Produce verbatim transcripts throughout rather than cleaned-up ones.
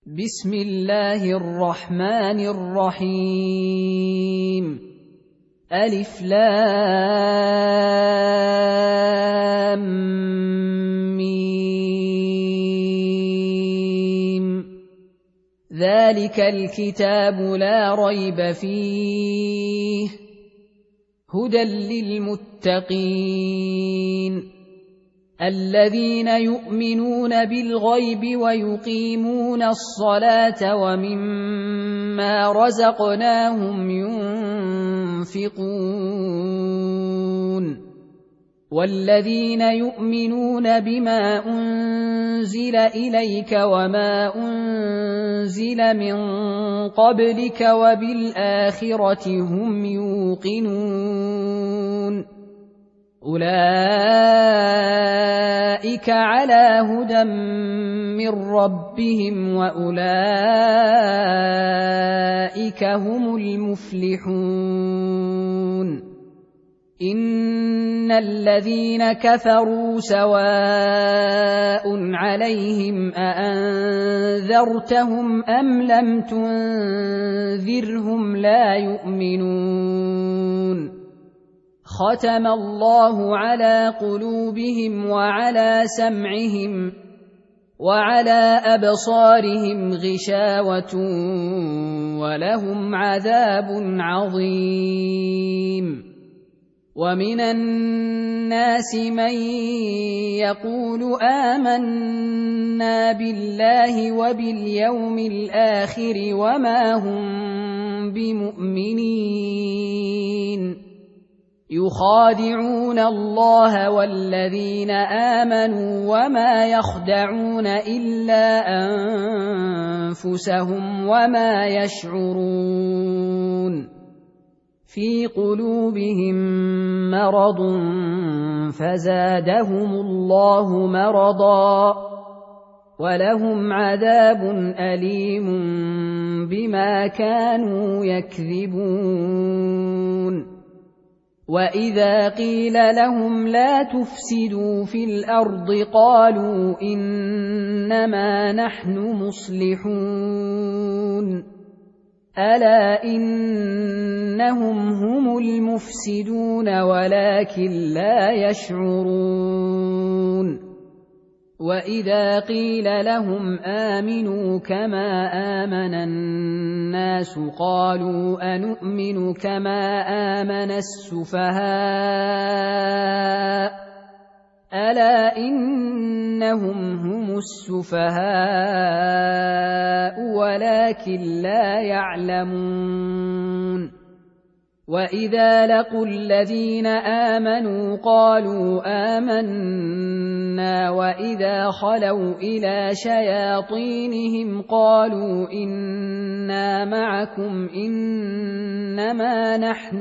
بسم الله الرحمن الرحيم. ألف لام ميم. ذلك الكتاب لا ريب فيه هدى للمتقين الذين يؤمنون بالغيب ويقيمون الصلاة ومما رزقناهم ينفقون والذين يؤمنون بما أنزل إليك وما أنزل من قبلك وبالآخرة هم يوقنون أولئك على هدى من ربهم وأولئك هم المفلحون. إن الذين كفروا سواء عليهم أأنذرتهم أم لم تنذرهم لا يؤمنون. ختم الله على قلوبهم وعلى سمعهم وعلى أبصارهم غشاوة ولهم عذاب عظيم. ومن الناس من يقول آمنا بالله وباليوم الآخر وما هم بمؤمنين يخادعون الله والذين آمنوا وما يخدعون إلا أنفسهم وما يشعرون. في قلوبهم مرض فزادهم الله مرضا ولهم عذاب أليم بما كانوا يكذبون. وإذا قيل لهم لا تفسدوا في الأرض قالوا إنما نحن مصلحون ألا إنهم هم المفسدون ولكن لا يشعرون. وإذا قيل لهم آمنوا كما آمن الناس قالوا أنؤمن كما آمن السفهاء ألا إنهم هم السفهاء ولكن لا يعلمون. وإذا لقوا الذين آمنوا قالوا آمنا وإذا خلوا إلى شياطينهم قالوا إنا معكم إنما نحن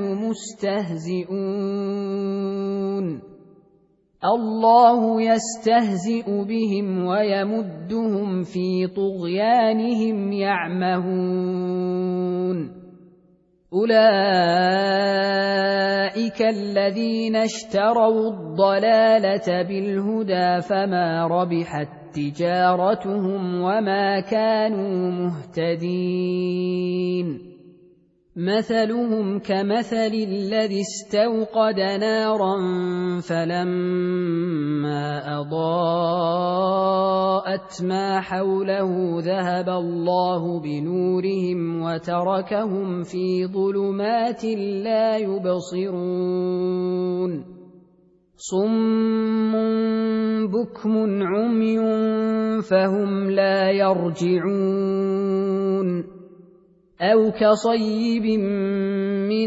مستهزئون الله يستهزئ بهم ويمدهم في طغيانهم يعمهون. أولئك الذين اشتروا الضلالة بالهدى فما ربحت تجارتهم وما كانوا مهتدين. مثلهم كمثل الذي استوقد نارا فلما أضاءت ما حوله ذهب الله بنورهم وتركهم في ظلمات لا يبصرون. صم بكم عمي فهم لا يرجعون. أو كصيب من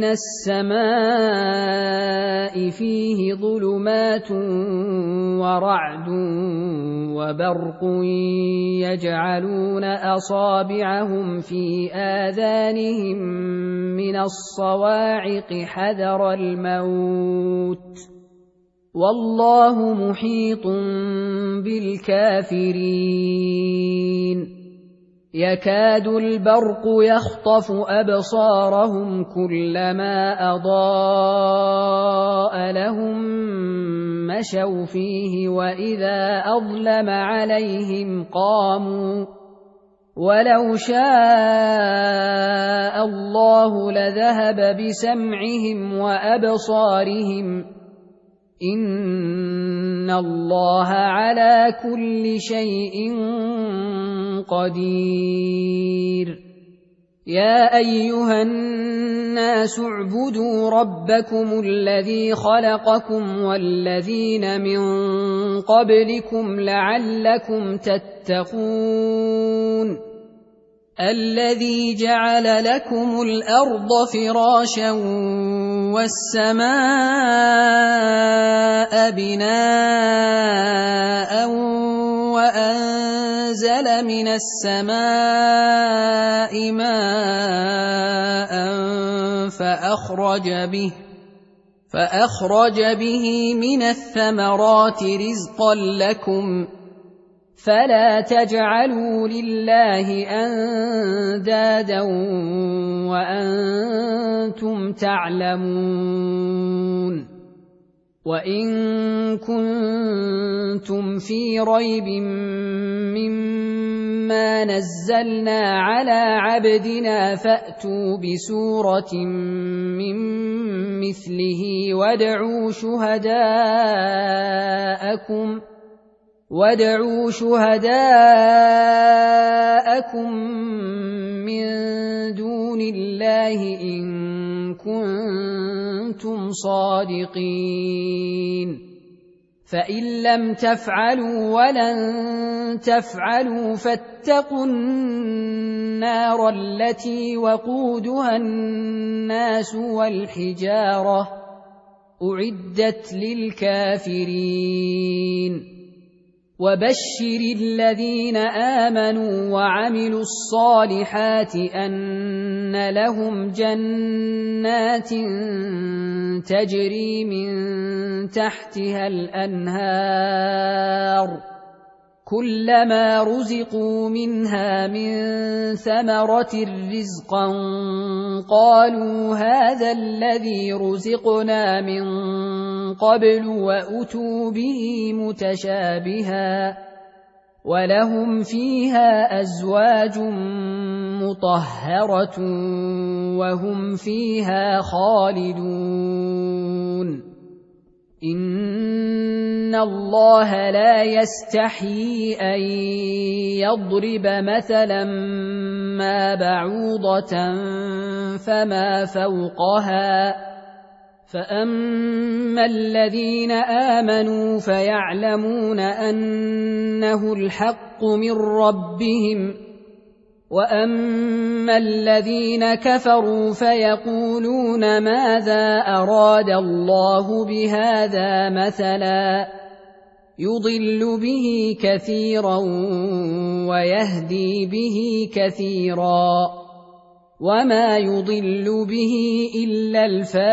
السماء فيه ظلمات ورعد وبرق يجعلون أصابعهم في آذانهم من الصواعق حذر الموت والله محيط بالكافرين. يكاد البرق يخطف أبصارهم كلما أضاء لهم مشوا فيه وإذا أظلم عليهم قاموا ولو شاء الله لذهب بسمعهم وأبصارهم إن الله على كل شيء قدير يا أيها الناس اعبدوا ربكم الذي خلقكم والذين من قبلكم لعلكم تتقون الذي جعل لكم الأرض فراشا والسماء بناء وأنزل من السماء ماء فأخرج به فأخرج به من الثمرات رزقا لكم فلا تجعلوا لله أندادا وأنتم تعلمون وإن كنتم في ريب مما نزلنا على عبدنا فأتوا بسورة من مثله وادعوا شهداءكم وادعوا شهداءكم من دون الله إن كنتم صادقين فإن لم تفعلوا ولن تفعلوا فاتقوا النار التي وقودها الناس والحجارة أعدت للكافرين وبشر الذين آمنوا وعملوا الصالحات أن لهم جنات تجري من تحتها الأنهار كلما رزقوا منها من ثمرة رزقا قالوا هذا الذي رزقنا من قبل وأتوا به متشابها ولهم فيها أزواج مطهرة وهم فيها خالدون إن الله لا يستحيي أن يضرب مثلا ما بعوضة فما فوقها فأما الذين آمنوا فيعلمون أنه الحق من ربهم وأما الذين كفروا فيقولون ماذا أراد الله بهذا مثلا يضل به كثيرا ويهدي به كثيرا وما يضل به إلا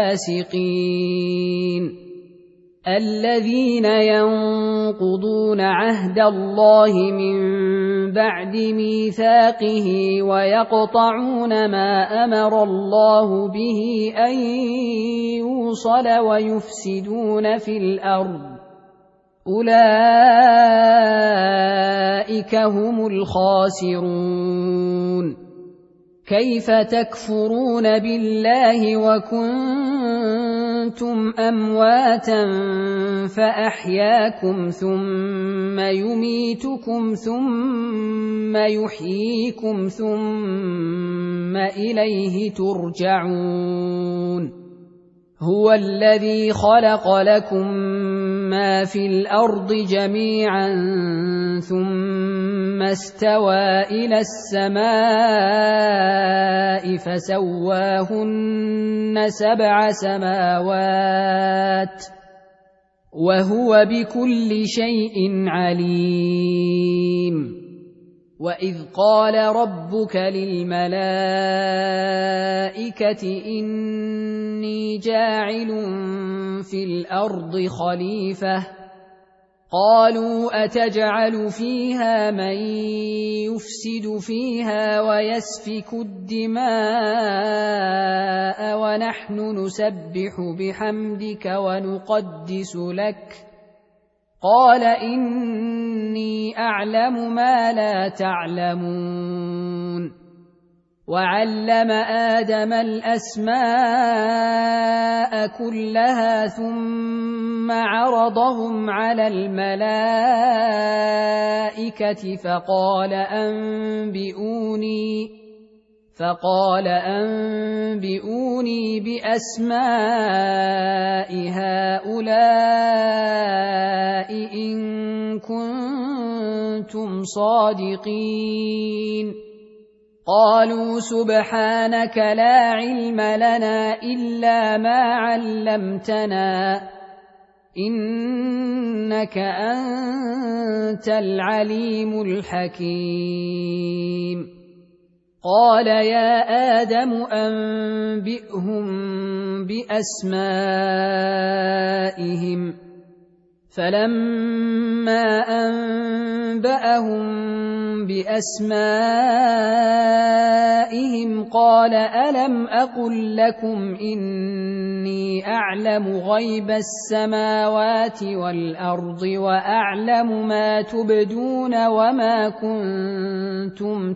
الفاسقين الذين ينقضون عهد الله من بعد ميثاقه ويقطعون ما أمر الله به أن يوصل ويفسدون في الأرض أولئك هم الخاسرون كيف تكفرون بالله وكنتم أمواتا فأحياكم ثم يميتكم ثم يحييكم ثم إليه ترجعون هو الذي خلق لكم ما في الأرض جميعا ثم استوى إلى السماء فسواهن سبع سماوات وهو بكل شيء عليم وإذ قال ربك للملائكة إني جاعل في الأرض خليفة قالوا أتجعل فيها من يفسد فيها ويسفك الدماء ونحن نسبح بحمدك ونقدس لك قال إني أعلم ما لا تعلمون وعلم آدم الأسماء كلها ثم عرضهم على الملائكة فقال أنبئوني فقال أنبئوني بأسماء هؤلاء إن كنتم صادقين قالوا سبحانك لا علم لنا إلا ما علمتنا إنك أنت العليم الحكيم قال يا آدم أنبئهم بأسمائهم فلما أنبأهم بأسمائهم قال ألم أقل لكم إني أعلم غيب السماوات والأرض وأعلم ما تبدون وما كنتم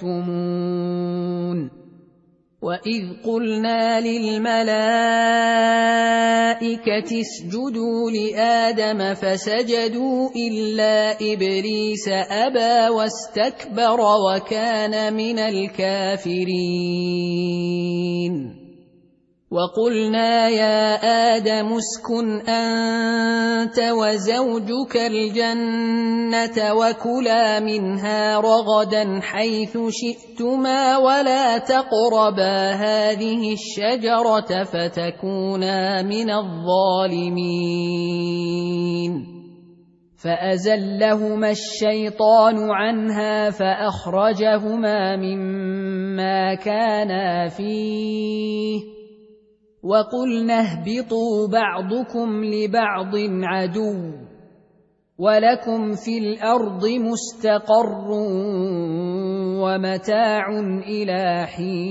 تكتمون وإذ قلنا للملائكة اسجدوا لآدم فسجدوا إلا إبليس أبى واستكبر وكان من الكافرين وقلنا يا آدم اسكن أنت وزوجك الجنة وكلا منها رغدا حيث شئتما ولا تقربا هذه الشجرة فتكونا من الظالمين فأزلهما الشيطان عنها فأخرجهما مما كانا فيه وقلنا اهبطوا بعضكم لبعض عدو ولكم في الأرض مستقر ومتاع إلى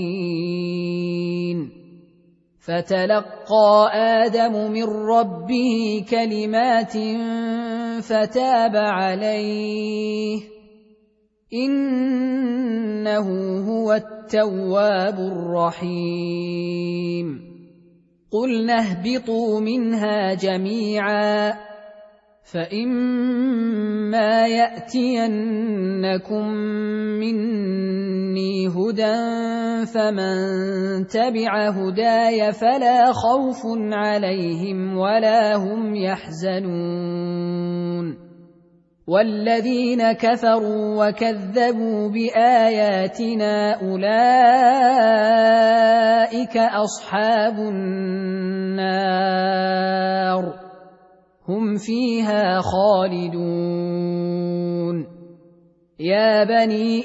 حين فتلقى آدم من ربه كلمات فتاب عليه إنه هو التواب الرحيم قلنا اهبطوا منها جميعا فإما يأتينكم مني هدى فمن تبع هداي فلا خوف عليهم ولا هم يحزنون والذين كفروا وكذبوا بآياتنا أولئك أصحاب النار هم فيها خالدون يا بني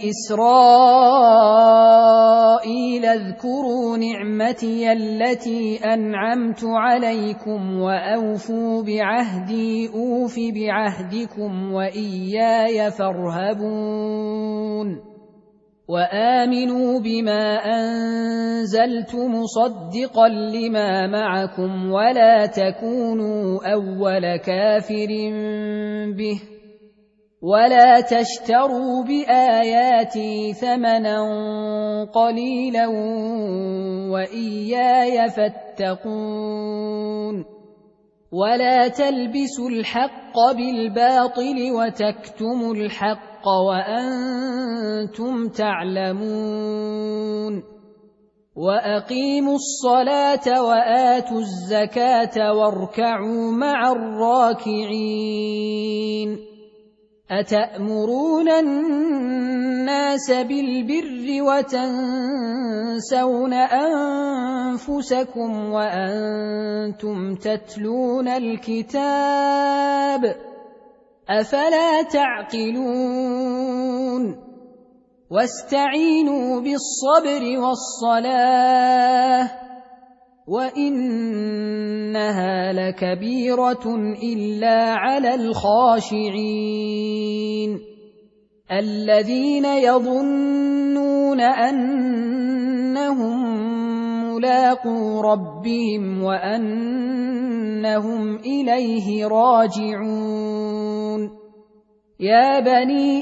إسرائيل اذكروا نعمتي التي أنعمت عليكم وأوفوا بعهدي أوف بعهدكم وإياي فارهبون وآمنوا بما أنزلت مصدقا لما معكم ولا تكونوا أول كافر به ولا تشتروا بآياتي ثمنا قليلا وإياي فاتقون ولا تلبسوا الحق بالباطل وتكتموا الحق وأنتم تعلمون وأقيموا الصلاة وآتوا الزكاة واركعوا مع الراكعين أتأمرون الناس بالبر وتنسون أنفسكم وأنتم تتلون الكتاب أفلا تعقلون واستعينوا بالصبر والصلاة وإنها لكبيرة إلا على الخاشعين الذين يظنون أنهم ملاقو ربهم وأنهم إليه راجعون يا بني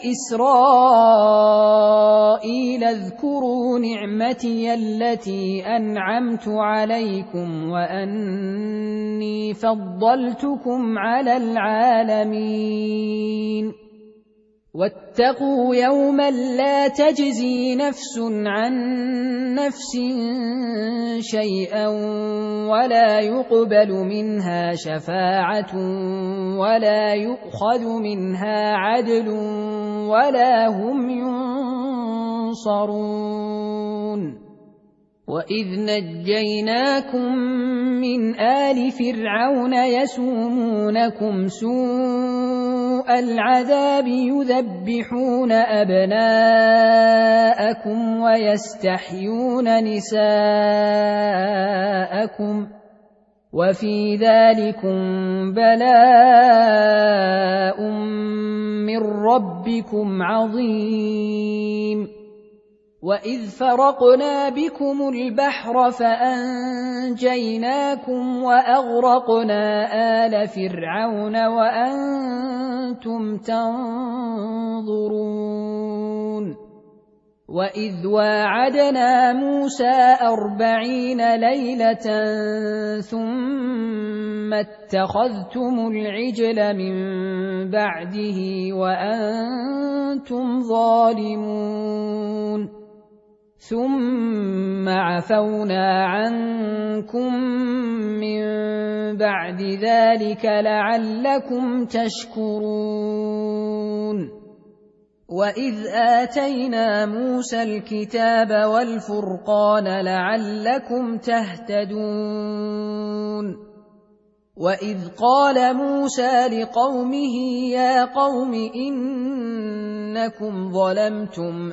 إسرائيل اذكروا نعمتي التي أنعمت عليكم وأني فضلتكم على العالمين واتقوا يوما لا تجزي نفس عن نفس شيئا ولا يقبل منها شفاعة ولا يؤخذ منها عدل ولا هم ينصرون وإذ نجيناكم من آل فرعون يسومونكم سوء العذاب يذبحون أبناءكم ويستحيون نساءكم وفي ذلكم بلاء من ربكم عظيم وإذ فرقنا بكم البحر فأنجيناكم وأغرقنا آل فرعون وأنتم تنظرون وإذ واعدنا موسى أربعين ليلة ثم اتخذتم العجل من بعده وأنتم ظالمون ثم عفونا عنكم من بعد ذلك لعلكم تشكرون وإذ آتينا موسى الكتاب والفرقان لعلكم تهتدون وإذ قال موسى لقومه يا قوم إنكم ظلمتم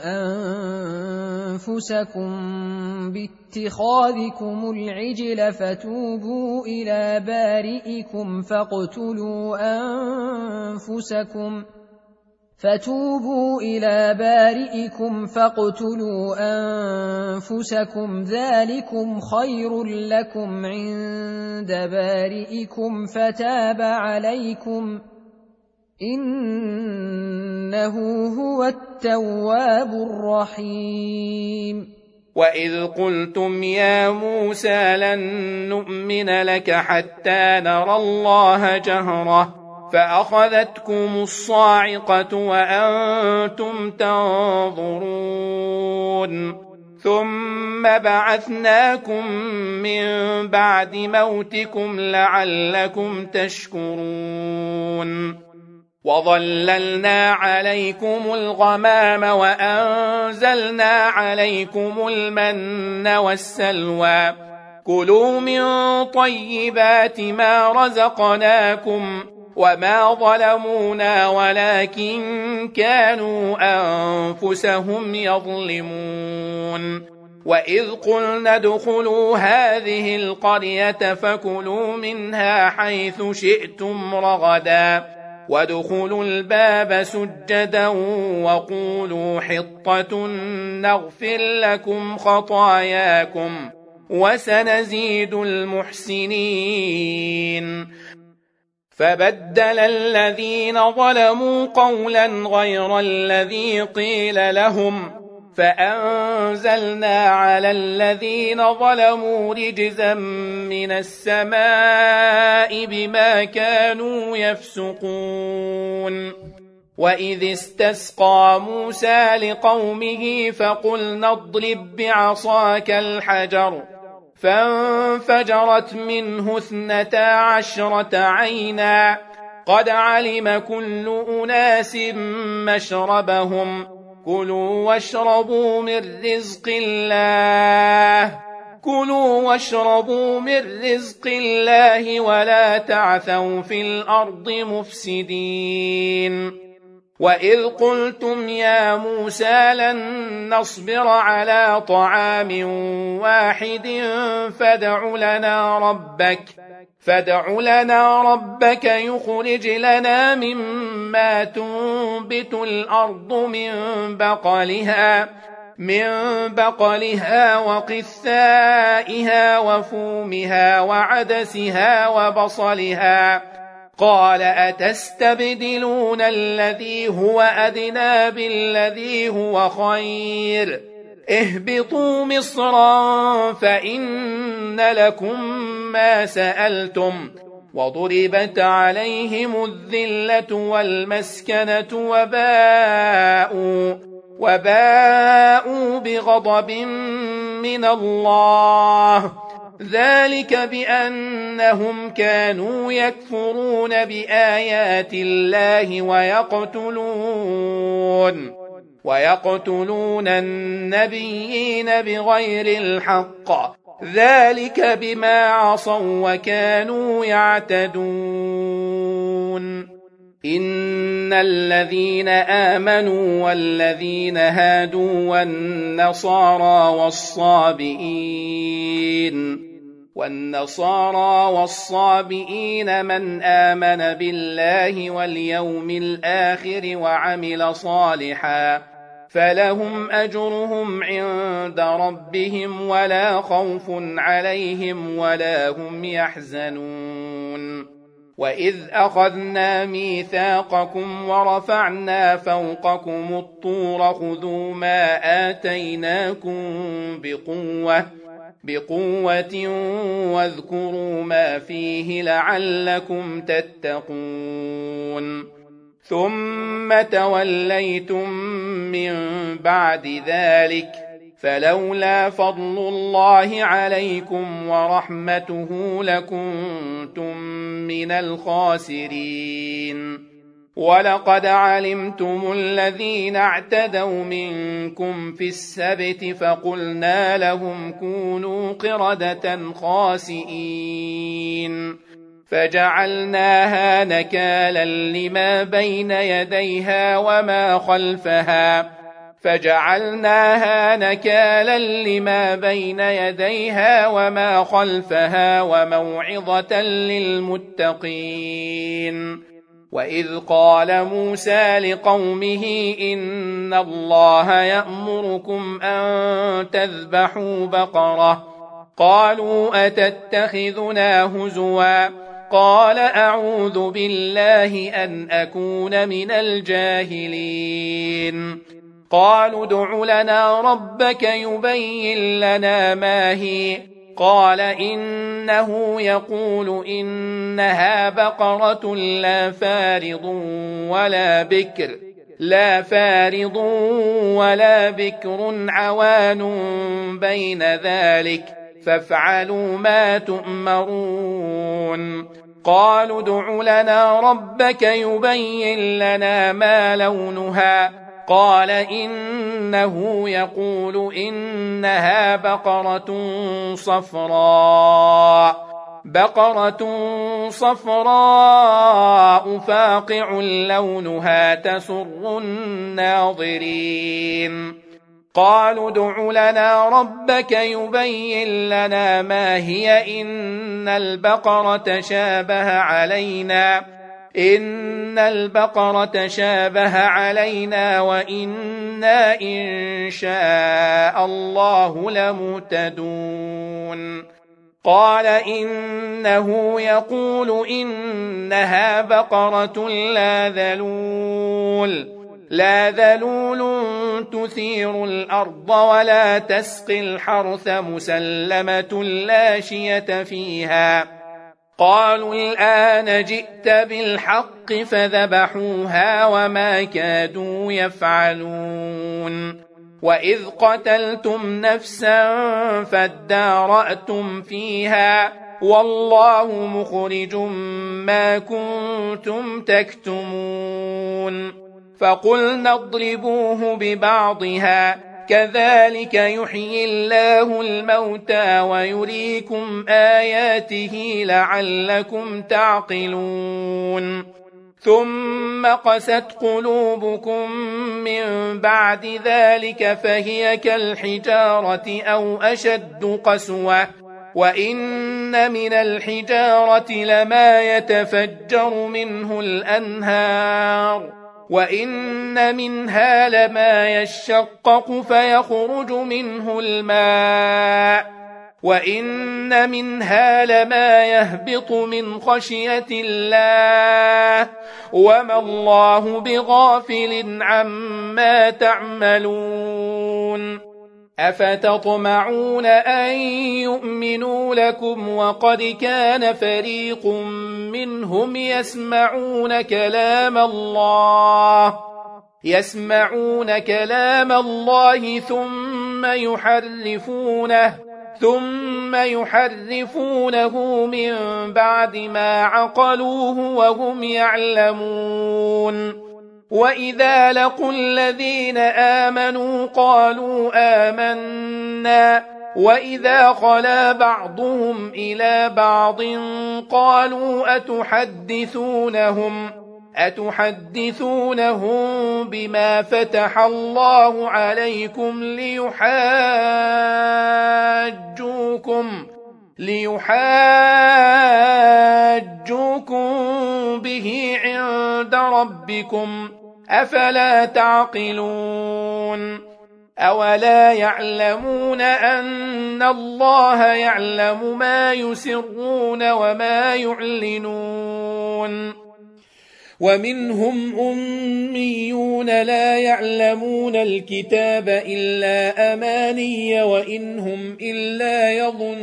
أنفسكم باتخاذكم العجل فتوبوا إلى بارئكم فاقتلوا أنفسكم فتوبوا إلى بارئكم فاقتلوا أنفسكم ذلكم خير لكم عند بارئكم فتاب عليكم إنه هو التواب الرحيم وإذ قلتم يا موسى لن نؤمن لك حتى نرى الله جهرة فأخذتكم الصاعقة وأنتم تنظرون ثم بعثناكم من بعد موتكم لعلكم تشكرون وظللنا عليكم الغمام وأنزلنا عليكم المن والسلوى كلوا من طيبات ما رزقناكم وما ظلمونا ولكن كانوا أنفسهم يظلمون وإذ قلنا ادخلوا هذه القرية فكلوا منها حيث شئتم رغدا وادخلوا الباب سجدا وقولوا حطة نغفر لكم خطاياكم وسنزيد المحسنين فبدل الذين ظلموا قولا غير الذي قيل لهم فأنزلنا على الذين ظلموا رجزا من السماء بما كانوا يفسقون وإذ استسقى موسى لقومه فقلنا اضرب بعصاك الحجر فانفجرت منه اثنتا عشرة عينا قد علم كل أناس مشربهم كلوا واشربوا من رزق الله كلوا واشربوا من رزق الله ولا تعثوا في الأرض مفسدين وإذ قلتم يا موسى لن نصبر على طعام واحد فادع لنا ربك فادع لنا ربك يخرج لنا مما تنبت الأرض من بقلها من بقلها وقثائها وفومها وعدسها وبصلها قال أتستبدلون الذي هو أدنى بالذي هو خير اهبطوا مصرا فإن لكم ما سألتم وضربت عليهم الذلة والمسكنة وباءوا, وباءوا بغضب من الله ذلك بأنهم كانوا يكفرون بآيات الله ويقتلون ويقتلون النبيين بغير الحق ذلك بما عصوا وكانوا يعتدون إن الذين آمنوا والذين هادوا والنصارى والصابئين والنصارى والصابئين من آمن بالله واليوم الآخر وعمل صالحا فلهم أجرهم عند ربهم ولا خوف عليهم ولا هم يحزنون وإذ أخذنا ميثاقكم ورفعنا فوقكم الطور خذوا ما آتيناكم بقوة بقوة واذكروا ما فيه لعلكم تتقون ثم توليتم من بعد ذلك فلولا فضل الله عليكم ورحمته لكنتم من الخاسرين ولقد علمتم الذين اعتدوا منكم في السبت فقلنا لهم كونوا قردة خاسئين فجعلناها نكالا لما بين يديها وما خلفها فجعلناها نكالا لما بين يديها وما خلفها وموعظة للمتقين وإذ قال موسى لقومه إن الله يأمركم أن تذبحوا بقرة قالوا أتتخذنا هزوا قال أعوذ بالله أن أكون من الجاهلين قالوا ادع لنا ربك يبين لنا ما هي قال إنه يقول إنها بقرة لا فارض ولا بكر لا فارض ولا بكر عوان بين ذلك فافعلوا ما تؤمرون قالوا ادع لنا ربك يبين لنا ما لونها قال إنه يقول إنها بقرة صفراء بقرة صفراء فاقع لونها تسر الناظرين قالوا ادع لنا ربك يبين لنا ما هي إن البقرة شابه علينا إن البقرة شابه علينا وإنا إن شاء الله لمهتدون قال إنه يقول إنها بقرة لا ذلول لا ذلول تثير الأرض ولا تسقي الحرث مسلمة لا شية فيها قالوا الآن جئت بالحق فذبحوها وما كادوا يفعلون وإذ قتلتم نفسا فادارأتم فيها والله مخرج ما كنتم تكتمون فقلنا اضربوه ببعضها كذلك يحيي الله الموتى ويريكم آياته لعلكم تعقلون ثم قست قلوبكم من بعد ذلك فهي كالحجارة أو أشد قسوة وإن من الحجارة لما يتفجر منه الأنهار وإن منها لما يشقق فيخرج منه الماء وإن منها لما يهبط من خشية الله وما الله بغافل عما تعملون أفتطمعون أن يؤمنوا لكم وقد كان فريق منهم يسمعون كلام الله يسمعون كلام الله ثم يحرفونه ثم يحرفونه من بعد ما عقلوه وهم يعلمون وإذا لقوا الذين آمنوا قالوا آمنا وإذا خلا بعضهم إلى بعض قالوا أتحدثونهم أتحدثونهم بما فتح الله عليكم ليحاجوكم ليحاجوكم به عند ربكم أفلا تعقلون أولا يعلمون أن الله يعلم ما يسرون وما يعلنون ومنهم أميون لا يعلمون الكتاب إلا أماني وإنهم إلا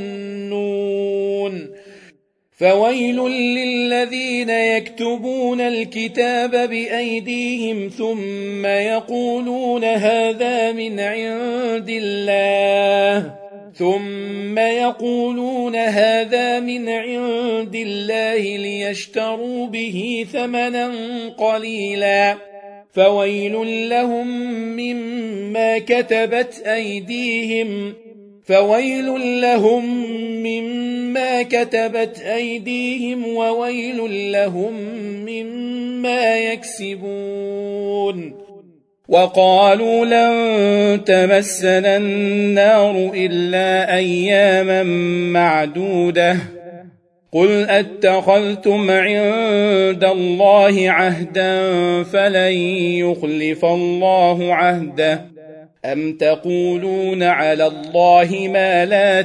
يظنون فويل للذين يكتبون الكتاب بأيديهم ثم يقولون هذا من عند الله ثم يقولون هذا من عند الله ليشتروا به ثمنا قليلا فويل لهم مما كتبت أيديهم فويل لهم مما كتبت أيديهم وويل لهم مما يكسبون وقالوا لن تمسنا النار إلا أياما معدودة قل أتخذتم عند الله عهدا فلن يخلف الله عهده أم تقولون على الله ما لا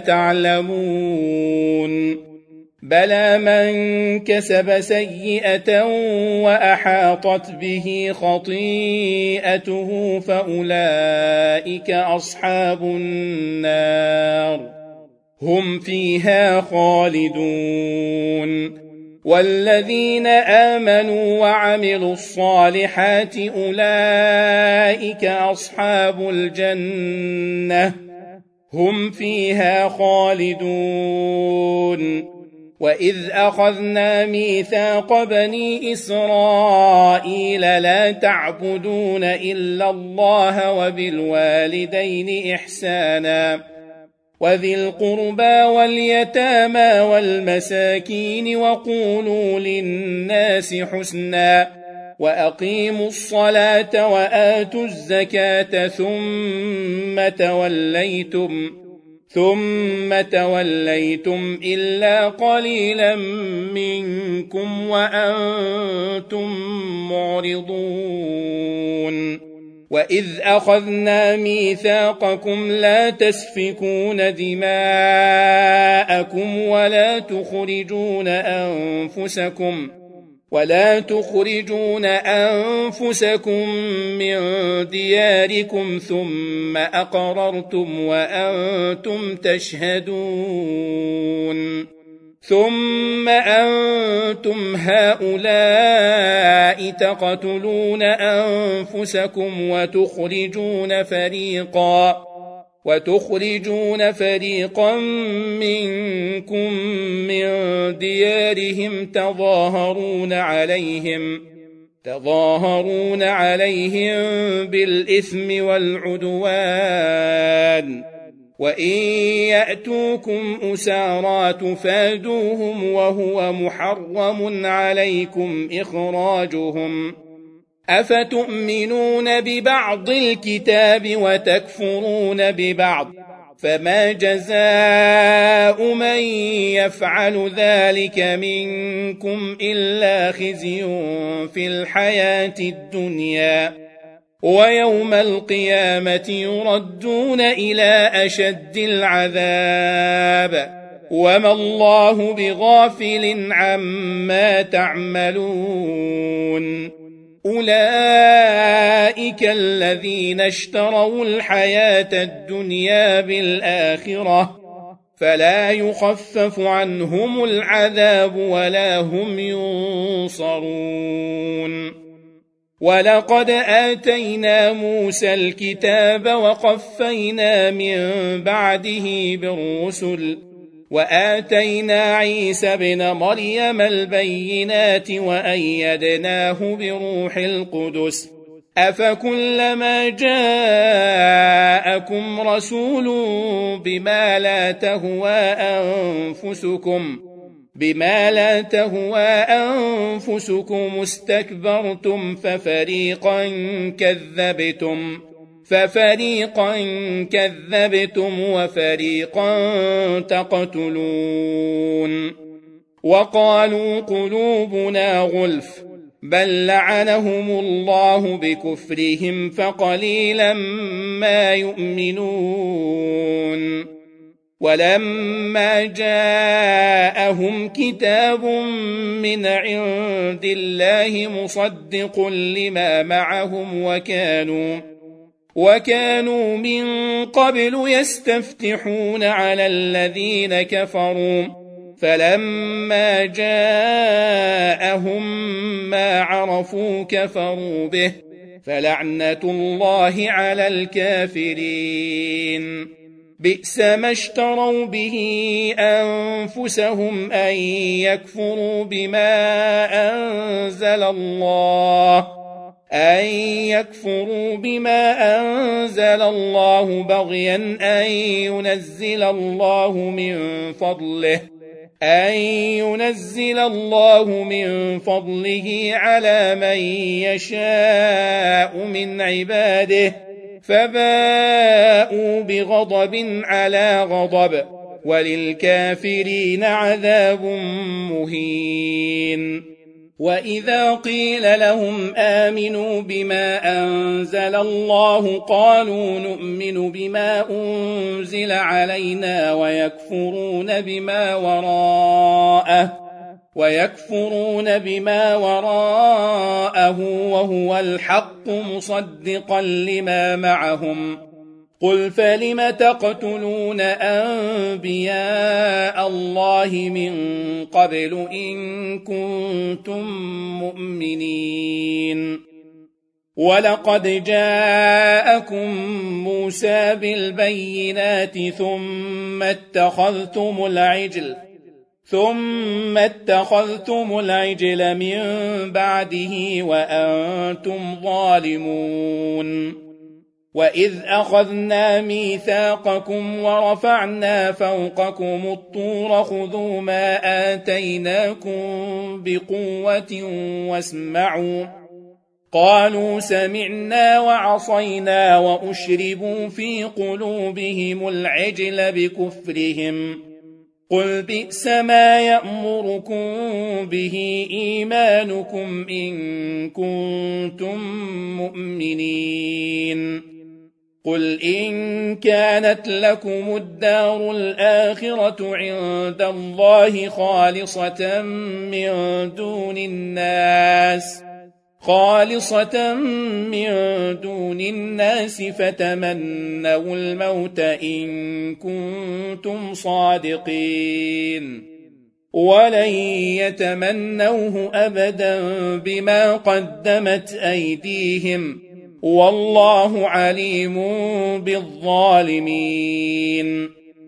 تعلمون بلى من كسب سيئة وأحاطت به خطيئته فأولئك أصحاب النار هم فيها خالدون والذين آمنوا وعملوا الصالحات أولئك أصحاب الجنة هم فيها خالدون وإذ أخذنا ميثاق بني إسرائيل لا تعبدون إلا الله وبالوالدين إحسانا وذي القربى واليتامى والمساكين وقولوا للناس حسنا وأقيموا الصلاة وآتوا الزكاة ثم توليتم ثم توليتم إلا قليلا منكم وأنتم معرضون وإذ أخذنا ميثاقكم لا تسفكون دماءكم ولا تخرجون أنفسكم ولا تخرجون أنفسكم من دياركم ثم أقررتم وأنتم تشهدون ثم أنتم هؤلاء تقتلون أنفسكم وتخرجون فريقا وتخرجون فريقا منكم من ديارهم تظاهرون عليهم تظاهرون عليهم بالإثم والعدوان وإن يأتوكم أسارى تفادوهم وهو محرم عليكم إخراجهم أفتؤمنون ببعض الكتاب وتكفرون ببعض فما جزاء من يفعل ذلك منكم إلا خزي في الحياة الدنيا ويوم القيامة يردون إلى أشد العذاب وما الله بغافل عما تعملون أولئك الذين اشتروا الحياة الدنيا بالآخرة فلا يخفف عنهم العذاب ولا هم ينصرون ولقد آتينا موسى الكتاب وقفينا من بعده بالرسل وآتينا عيسى ابن مريم البينات وأيدناه بروح القدس أفكلما جاءكم رسول بما لا تهوى أنفسكم بما لا تهوى أنفسكم استكبرتم ففريقا كذبتم ففريقا كذبتم وفريقا تقتلون وقالوا قلوبنا غلف بل لعنهم الله بكفرهم فقليلا ما يؤمنون ولما جاءهم كتاب من عند الله مصدق لما معهم وكانوا وكانوا من قبل يستفتحون على الذين كفروا فلما جاءهم ما عرفوا كفروا به فلعنة الله على الكافرين بئس ما اشتروا به أنفسهم أن يكفروا بما أنزل الله أن يكفروا بما أنزل الله بغيا أن ينزل الله من فضله أن ينزل الله من فضله على من يشاء من عباده فباءوا بغضب على غضب وللكافرين عذاب مهين وإذا قيل لهم آمنوا بما أنزل الله قالوا نؤمن بما أنزل علينا ويكفرون بما وراءه ويكفرون بما وراءه وهو الحق مصدقا لما معهم قل فلم تقتلون أنبياء الله من قبل إن كنتم مؤمنين ولقد جاءكم موسى بالبينات ثم اتخذتم العجل ثم اتخذتم العجل من بعده وأنتم ظالمون وإذ أخذنا ميثاقكم ورفعنا فوقكم الطور خذوا ما آتيناكم بقوة واسمعوا قالوا سمعنا وعصينا وأشربوا في قلوبهم العجل بكفرهم قل بئس ما يأمركم به إيمانكم إن كنتم مؤمنين قل إن كانت لكم الدار الآخرة عند الله خالصة من دون الناس خالصة من دون الناس فتمنوا الموت إن كنتم صادقين ولن يتمنوه أبدا بما قدمت أيديهم والله عليم بالظالمين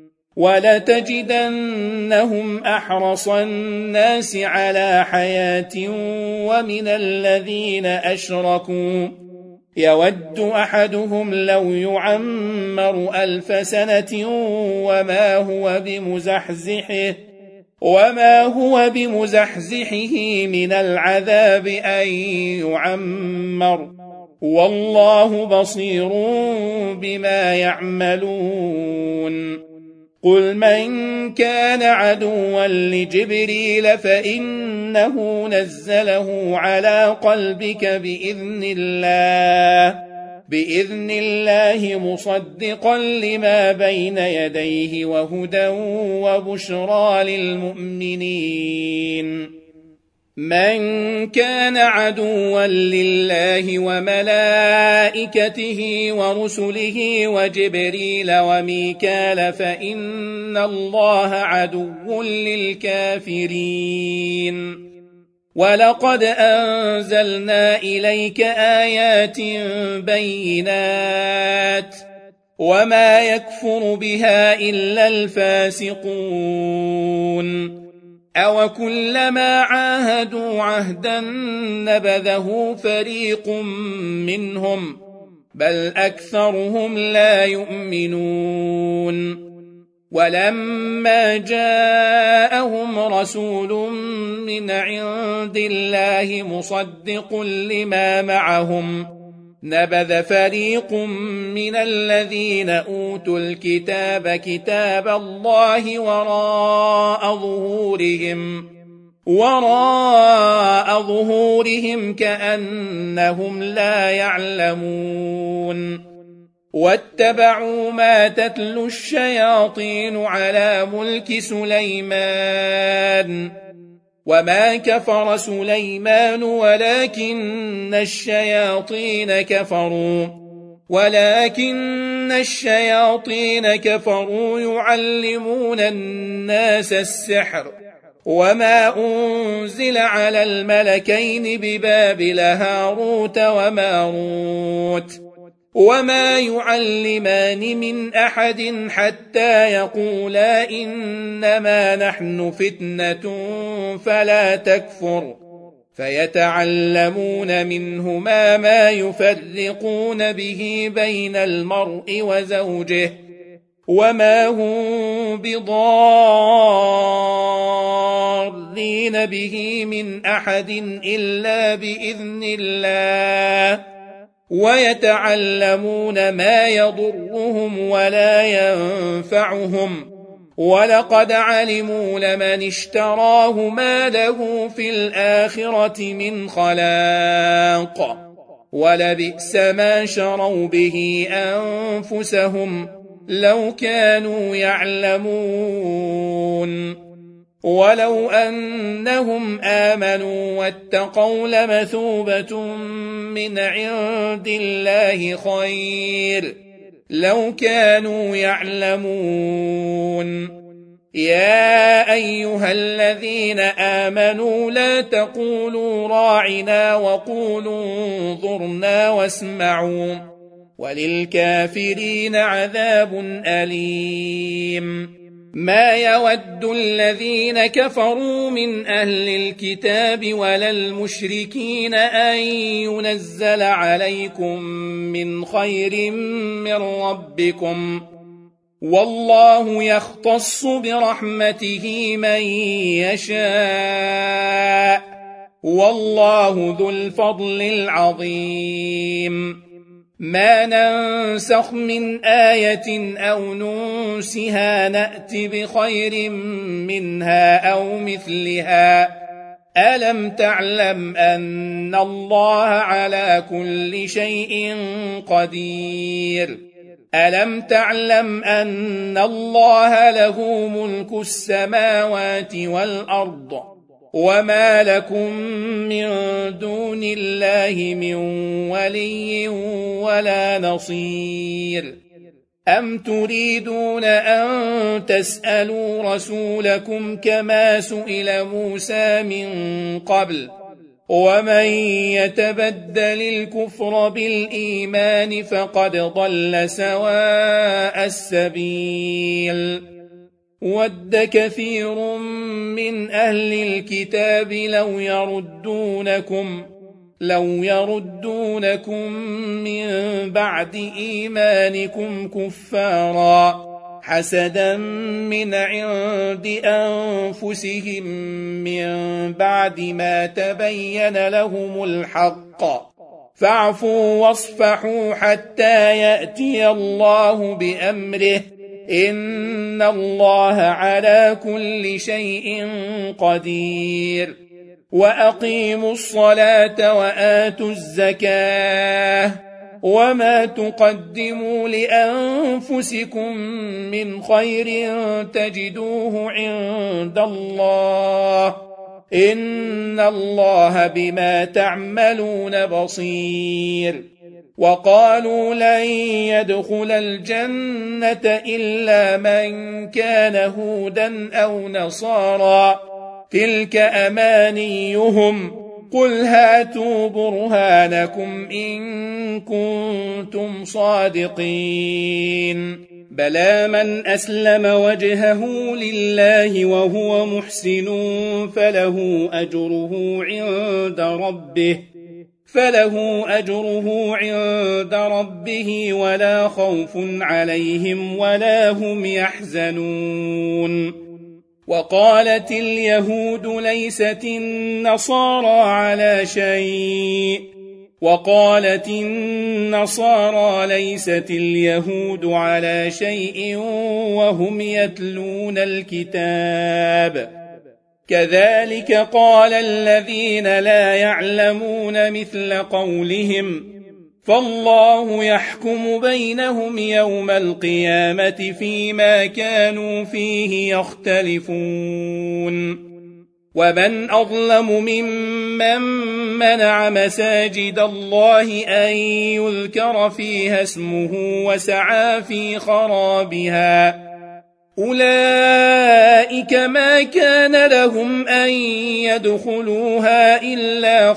ولتجدنهم أحرص الناس على حياة ومن الذين أشركوا يود أحدهم لو يعمر ألف سنة وما هو بمزحزحه وما هو بمزحزحه من العذاب أن يعمر والله بصير بما يعملون قل من كان عدوا لجبريل فإنه نزله على قلبك بإذن الله بإذن الله مصدقا لما بين يديه وهدى وبشرى للمؤمنين. من كان عدوا لله وملائكته ورسله وجبريل وميكال فإن الله عدو للكافرين. ولقد أنزلنا إليك آيات بينات وما يكفر بها إلا الفاسقون. أوكلما عاهدوا عهدا نبذه فريق منهم بل أكثرهم لا يؤمنون. ولما جاءهم رسول من عند الله مصدق لما معهم نبذ فريق من الذين أوتوا الكتاب كتاب الله وراء ظهورهم وراء ظهورهم كأنهم لا يعلمون. واتبعوا ما تتلو الشياطين على ملك سليمان وما كفر سليمان ولكن الشياطين كفروا ولكن الشياطين كفروا يعلمون الناس السحر وما أنزل على الملكين ببابل هاروت وماروت وما يعلمان من أحد حتى يقولا إنما نحن فتنة فلا تكفر فيتعلمون منهما ما يفرقون به بين المرء وزوجه وما هم بضارين به من أحد إلا بإذن الله ويتعلمون ما يضرهم ولا ينفعهم ولقد علموا لمن اشتراه ما له في الآخرة من خلاق ولبئس ما شروا به أنفسهم لو كانوا يعلمون. ولو أنهم آمنوا واتقوا لمثوبة من عند الله خير لو كانوا يعلمون. يا أيها الذين آمنوا لا تقولوا راعنا وقولوا انظرنا واسمعوا وللكافرين عذاب أليم. ما يود الذين كفروا من أهل الكتاب ولا المشركين أن ينزل عليكم من خير من ربكم والله يختص برحمته من يشاء والله ذو الفضل العظيم. ما ننسخ من آية أو ننسها نأت بخير منها أو مثلها ألم تعلم أن الله على كل شيء قدير ألم تعلم أن الله له ملك السماوات والأرض وما لكم من دون الله من ولي ولا نصير. أم تريدون أن تسألوا رسولكم كما سئل موسى من قبل ومن يتبدل الكفر بالإيمان فقد ضل سواء السبيل. ود كثير من أهل الكتاب لو يردونكم لو يردونكم من بعد إيمانكم كفارا حسدا من عند أنفسهم من بعد ما تبين لهم الحق فاعفوا واصفحوا حتى يأتي الله بأمره إن الله على كل شيء قدير. وأقيموا الصلاة وآتوا الزكاة وما تقدموا لأنفسكم من خير تجدوه عند الله إن الله بما تعملون بصير. وقالوا لن يدخل الجنة إلا من كان هودا أو نصارى تلك أمانيهم قل هاتوا برهانكم إن كنتم صادقين. بلى من أسلم وجهه لله وهو محسن فله أجره عند ربه فله أجره عند ربه ولا خوف عليهم ولا هم يحزنون. وقالت اليهود ليست النصارى على شيء وقالت النصارى ليست اليهود على شيء وهم يتلون الكتاب كذلك قال الذين لا يعلمون مثل قولهم فالله يحكم بينهم يوم القيامة فيما كانوا فيه يختلفون. ومن أظلم ممن منع مساجد الله أن يذكر فيها اسمه وسعى في خرابها أولئك ما كان لهم أن يدخلوها إلا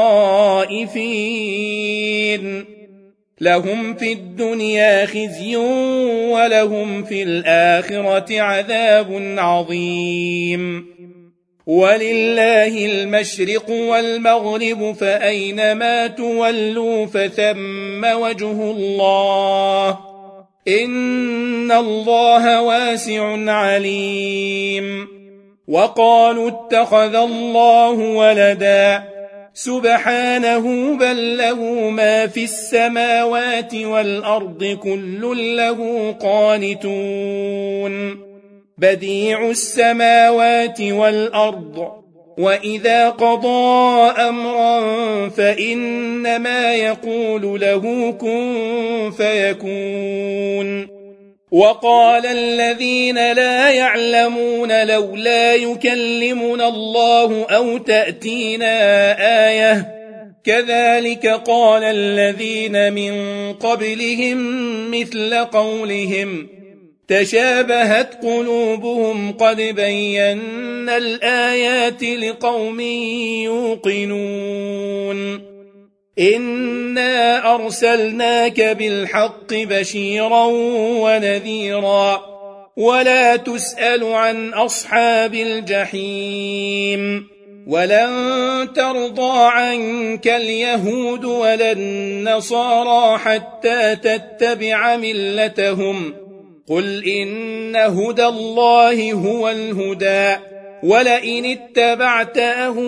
خائفين لهم في الدنيا خزي ولهم في الآخرة عذاب عظيم. ولله المشرق والمغرب فأينما تولوا فثم وجه الله إن الله واسع عليم. وقالوا اتخذ الله ولدا سبحانه بل له ما في السماوات والأرض كل له قانتون بديع السماوات والأرض وإذا قضى أمرا فإنما يقول له كن فيكون. وقال الذين لا يعلمون لولا يكلمنا الله أو تأتينا آية كذلك قال الذين من قبلهم مثل قولهم تشابهت قلوبهم قد بينا الآيات لقوم يوقنون. إنا أرسلناك بالحق بشيرا ونذيرا ولا تسأل عن أصحاب الجحيم. ولن ترضى عنك اليهود ولا النصارى حتى تتبع ملتهم قل إن هدى الله هو الهدى ولئن اتبعت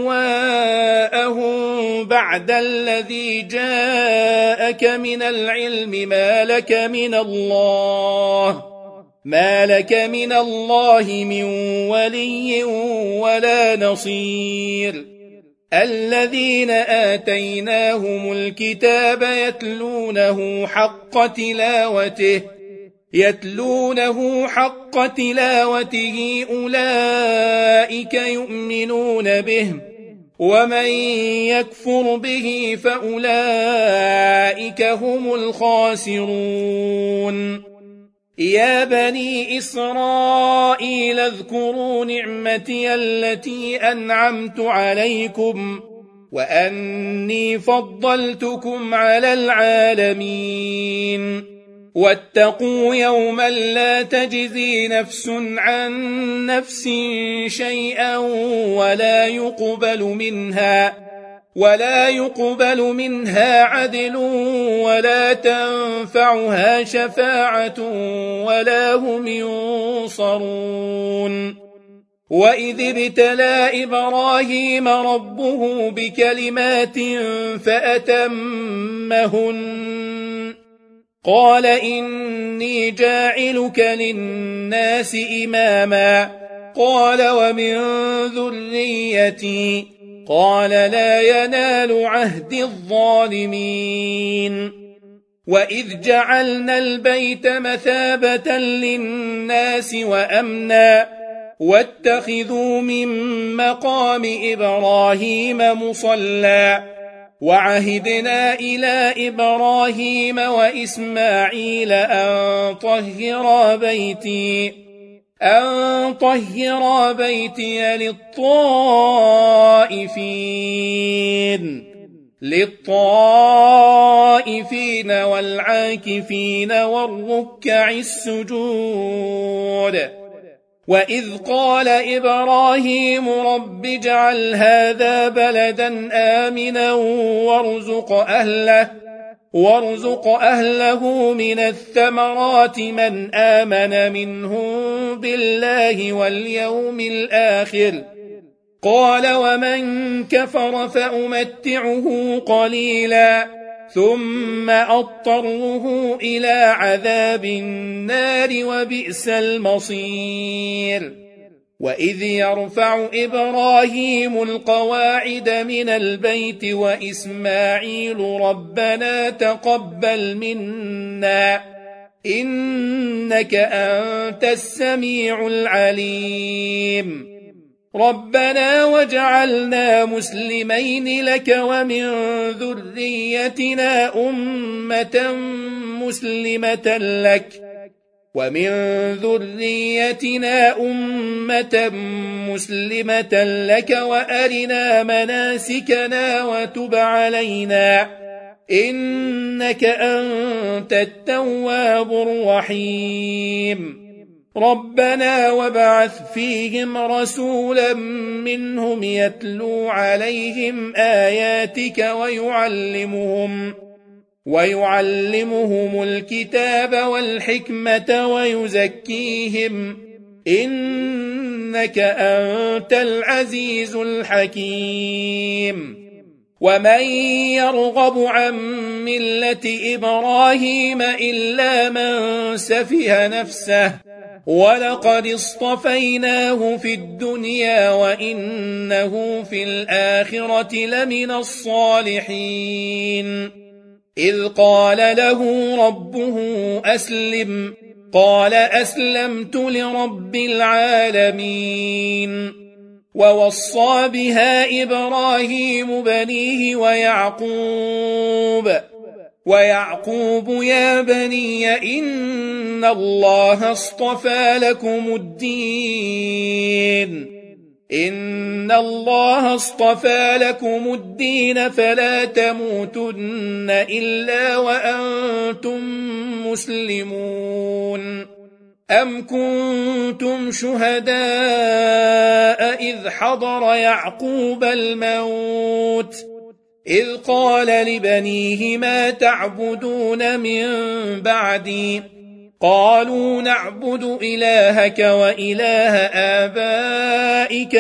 أهواءهم بعد الذي جاءك من العلم ما لك من الله ما لك من الله من ولي ولا نصير. الذين آتيناهم الكتاب يتلونه حق تلاوته يتلونه حق تلاوته أولئك يؤمنون به ومن يكفر به فأولئك هم الخاسرون. يا بني إسرائيل اذكروا نعمتي التي أنعمت عليكم وأني فضلتكم على العالمين. واتقوا يوما لا تجزي نفس عن نفس شيئا ولا يقبل منها ولا يقبل منها عدل ولا تنفعها شفاعة ولا هم ينصرون. وإذ ابتلى إبراهيم ربه بكلمات فأتمهن قال إني جاعلك للناس إماما قال ومن ذريتي قال لا ينال عهد الظالمين. وإذ جعلنا البيت مثابة للناس وأمنا واتخذوا من مقام إبراهيم مصلى وعهدنا إلى إبراهيم وإسماعيل أن طهرا بيتي أن طهرا بيتي للطائفين للطائفين والعاكفين والركع السجود. وإذ قال إبراهيم رب اجعل هذا بلدا آمنا وارزق أهله وارزق أهله من الثمرات من آمن منهم بالله واليوم الآخر قال ومن كفر فأمتعه قليلا ثم أضطره إلى عذاب النار وبئس المصير. وإذ يرفع إبراهيم القواعد من البيت وإسماعيل ربنا تقبل منا إنك أنت السميع العليم ربنا واجعلنا مسلمين لك ومن ذريتنا أمة مسلمة لك ومن ذريتنا أمة مسلمة لك وأرنا مناسكنا وتب علينا إنك أنت التواب الرحيم. ربنا وابعث فيهم رسولا منهم يتلو عليهم آياتك ويعلمهم ويعلمهم الكتاب والحكمة ويزكيهم إنك أنت العزيز الحكيم. ومن يرغب عن ملة إبراهيم إلا من سفه نفسه ولقد اصطفيناه في الدنيا وإنه في الآخرة لمن الصالحين. إذ قال له ربه أسلم قال أسلمت لرب العالمين. ووصى بها إبراهيم بنيه ويعقوب ويعقوب يا بني إن الله اصطفى لكم الدين إن الله اصطفى لكم الدين فلا تموتن إلا وأنتم مسلمون. أم كنتم شهداء إذ حضر يعقوب الموت إذ قال لبنيه ما تعبدون من بعدي قالوا نعبد إلهك وإله آبائك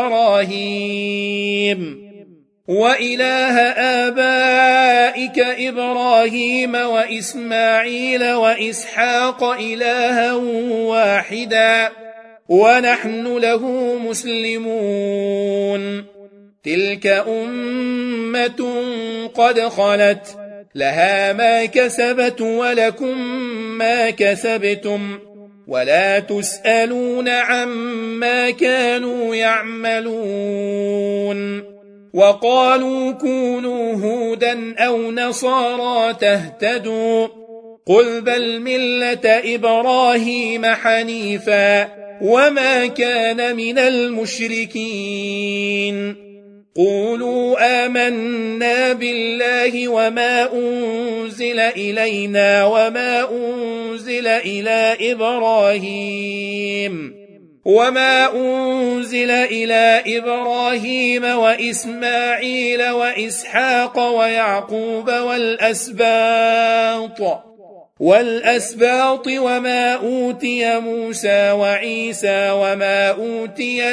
إبراهيم وإله آبائك إبراهيم وإسماعيل وإسحاق إلها واحدا ونحن له مسلمون. تلك أمة قد خلت لها ما كسبت ولكم ما كسبتم ولا تسألون عما كانوا يعملون. وقالوا كونوا هودا أو نصارى تهتدوا قل بل ملة إبراهيم حنيفا وما كان من المشركين. قولوا آمنا بالله وما أنزل إلينا وما أنزل إلى إبراهيم وما أنزل إلى إبراهيم وإسماعيل وإسحاق ويعقوب والأسباط والأسباط وما أوتي موسى وعيسى وما أوتي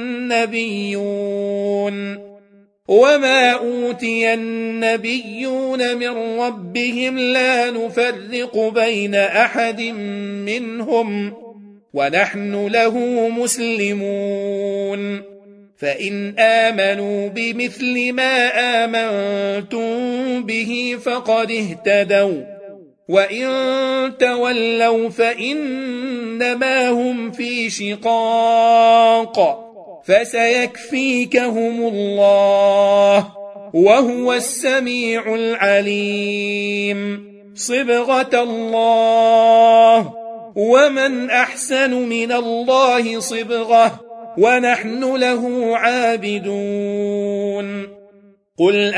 النبيون وما أوتي النبيون من ربهم لا نفرق بين أحد منهم ونحن له مسلمون. فإن آمنوا بمثل ما آمنتم به فقد اهتدوا وإن تولوا فإنما هم في شقاق فسيكفيكهم الله وهو السميع العليم صبغة الله ومن أحسن من الله صبغة ونحن له عابدون قل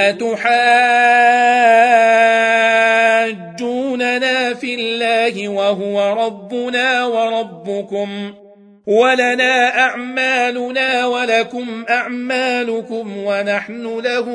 أتحاجوننا في الله وهو ربنا وربكم ولنا أعمالنا ولكم أعمالكم ونحن له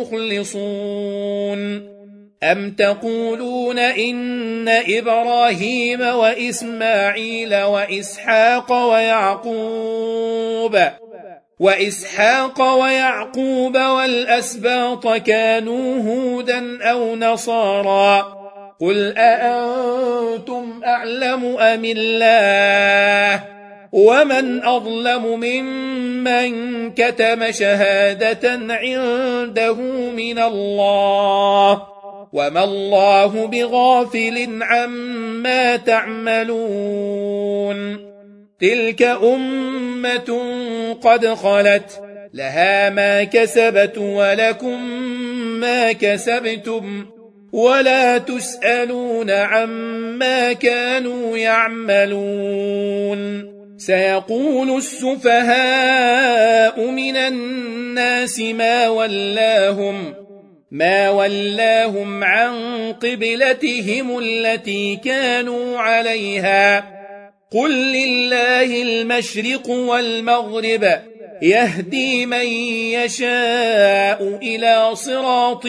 مخلصون أم تقولون إن إبراهيم وإسماعيل وإسحاق ويعقوب وإسحاق ويعقوب والأسباط كانوا هودا أو نصارى قل أأنتم أعلم أم الله ومن أظلم ممن كتم شهادة عنده من الله وما الله بغافل عما تعملون تلك أمة قد خلت لها ما كسبت ولكم ما كسبتم ولا تسألون عما كانوا يعملون سيقول السفهاء من الناس ما ولاهم ما ولاهم عن قبلتهم التي كانوا عليها قل لله المشرق والمغرب يهدي من يشاء إلى صراط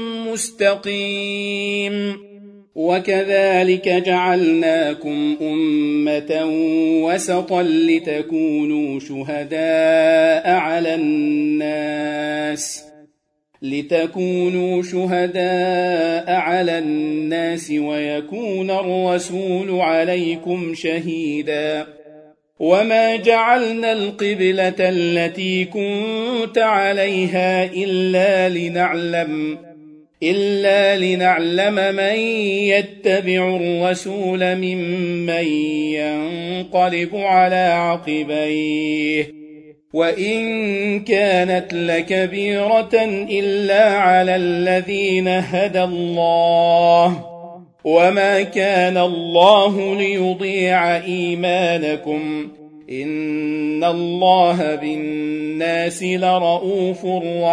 مستقيم وكذلك جعلناكم أمة وسطا لتكونوا شهداء على الناس لتكونوا شهداء على الناس ويكون الرسول عليكم شهيدا وما جعلنا القبلة التي كنت عليها إلا لنعلم إلا لنعلم من يتبع الرسول ممن ينقلب على عقبيه وإن كانت لكبيرة إلا على الذين هدى الله وما كان الله ليضيع إيمانكم إن الله بالناس لرؤوف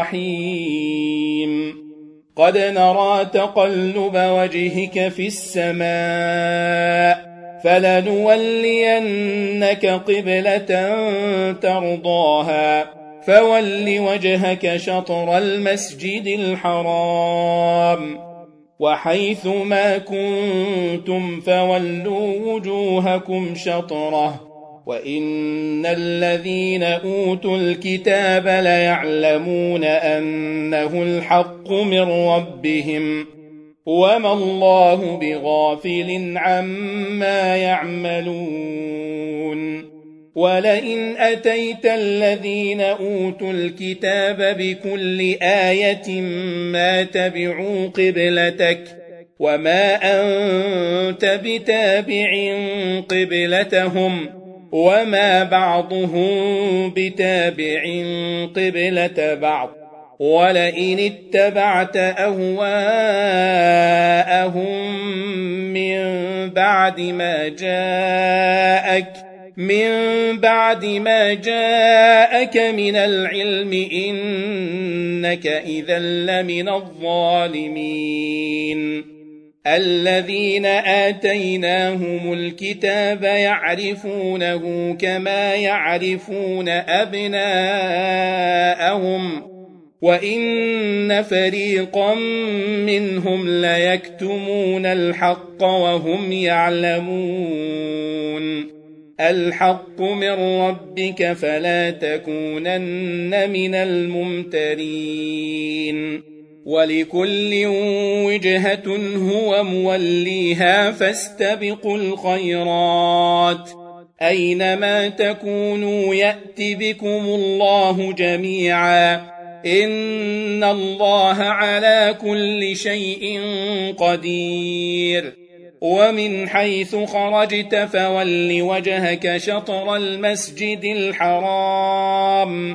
رحيم قد نرى تقلب وجهك في السماء فلنولينك قبلة ترضاها فول وجهك شطر المسجد الحرام وحيث ما كنتم فولوا وجوهكم شطره وإن الذين أوتوا الكتاب ليعلمون أنه الحق من ربهم وما الله بغافل عما يعملون ولئن أتيت الذين أوتوا الكتاب بكل آية ما تبعوا قبلتك وما أنت بتابع قبلتهم وما بعضهم بتابع قبلة بعض ولئن اتبعت أهواءهم من بعد ما جاءك من بعد ما جاءك من العلم إنك إذا لمن الظالمين الذين آتيناهم الكتاب يعرفونه كما يعرفون أبناءهم وإن فريقا منهم ليكتمون الحق وهم يعلمون الحق من ربك فلا تكونن من الممترين ولكل وجهة هو موليها فاستبقوا الخيرات أينما تكونوا يأت بكم الله جميعا إن الله على كل شيء قدير ومن حيث خرجت فول وجهك شطر المسجد الحرام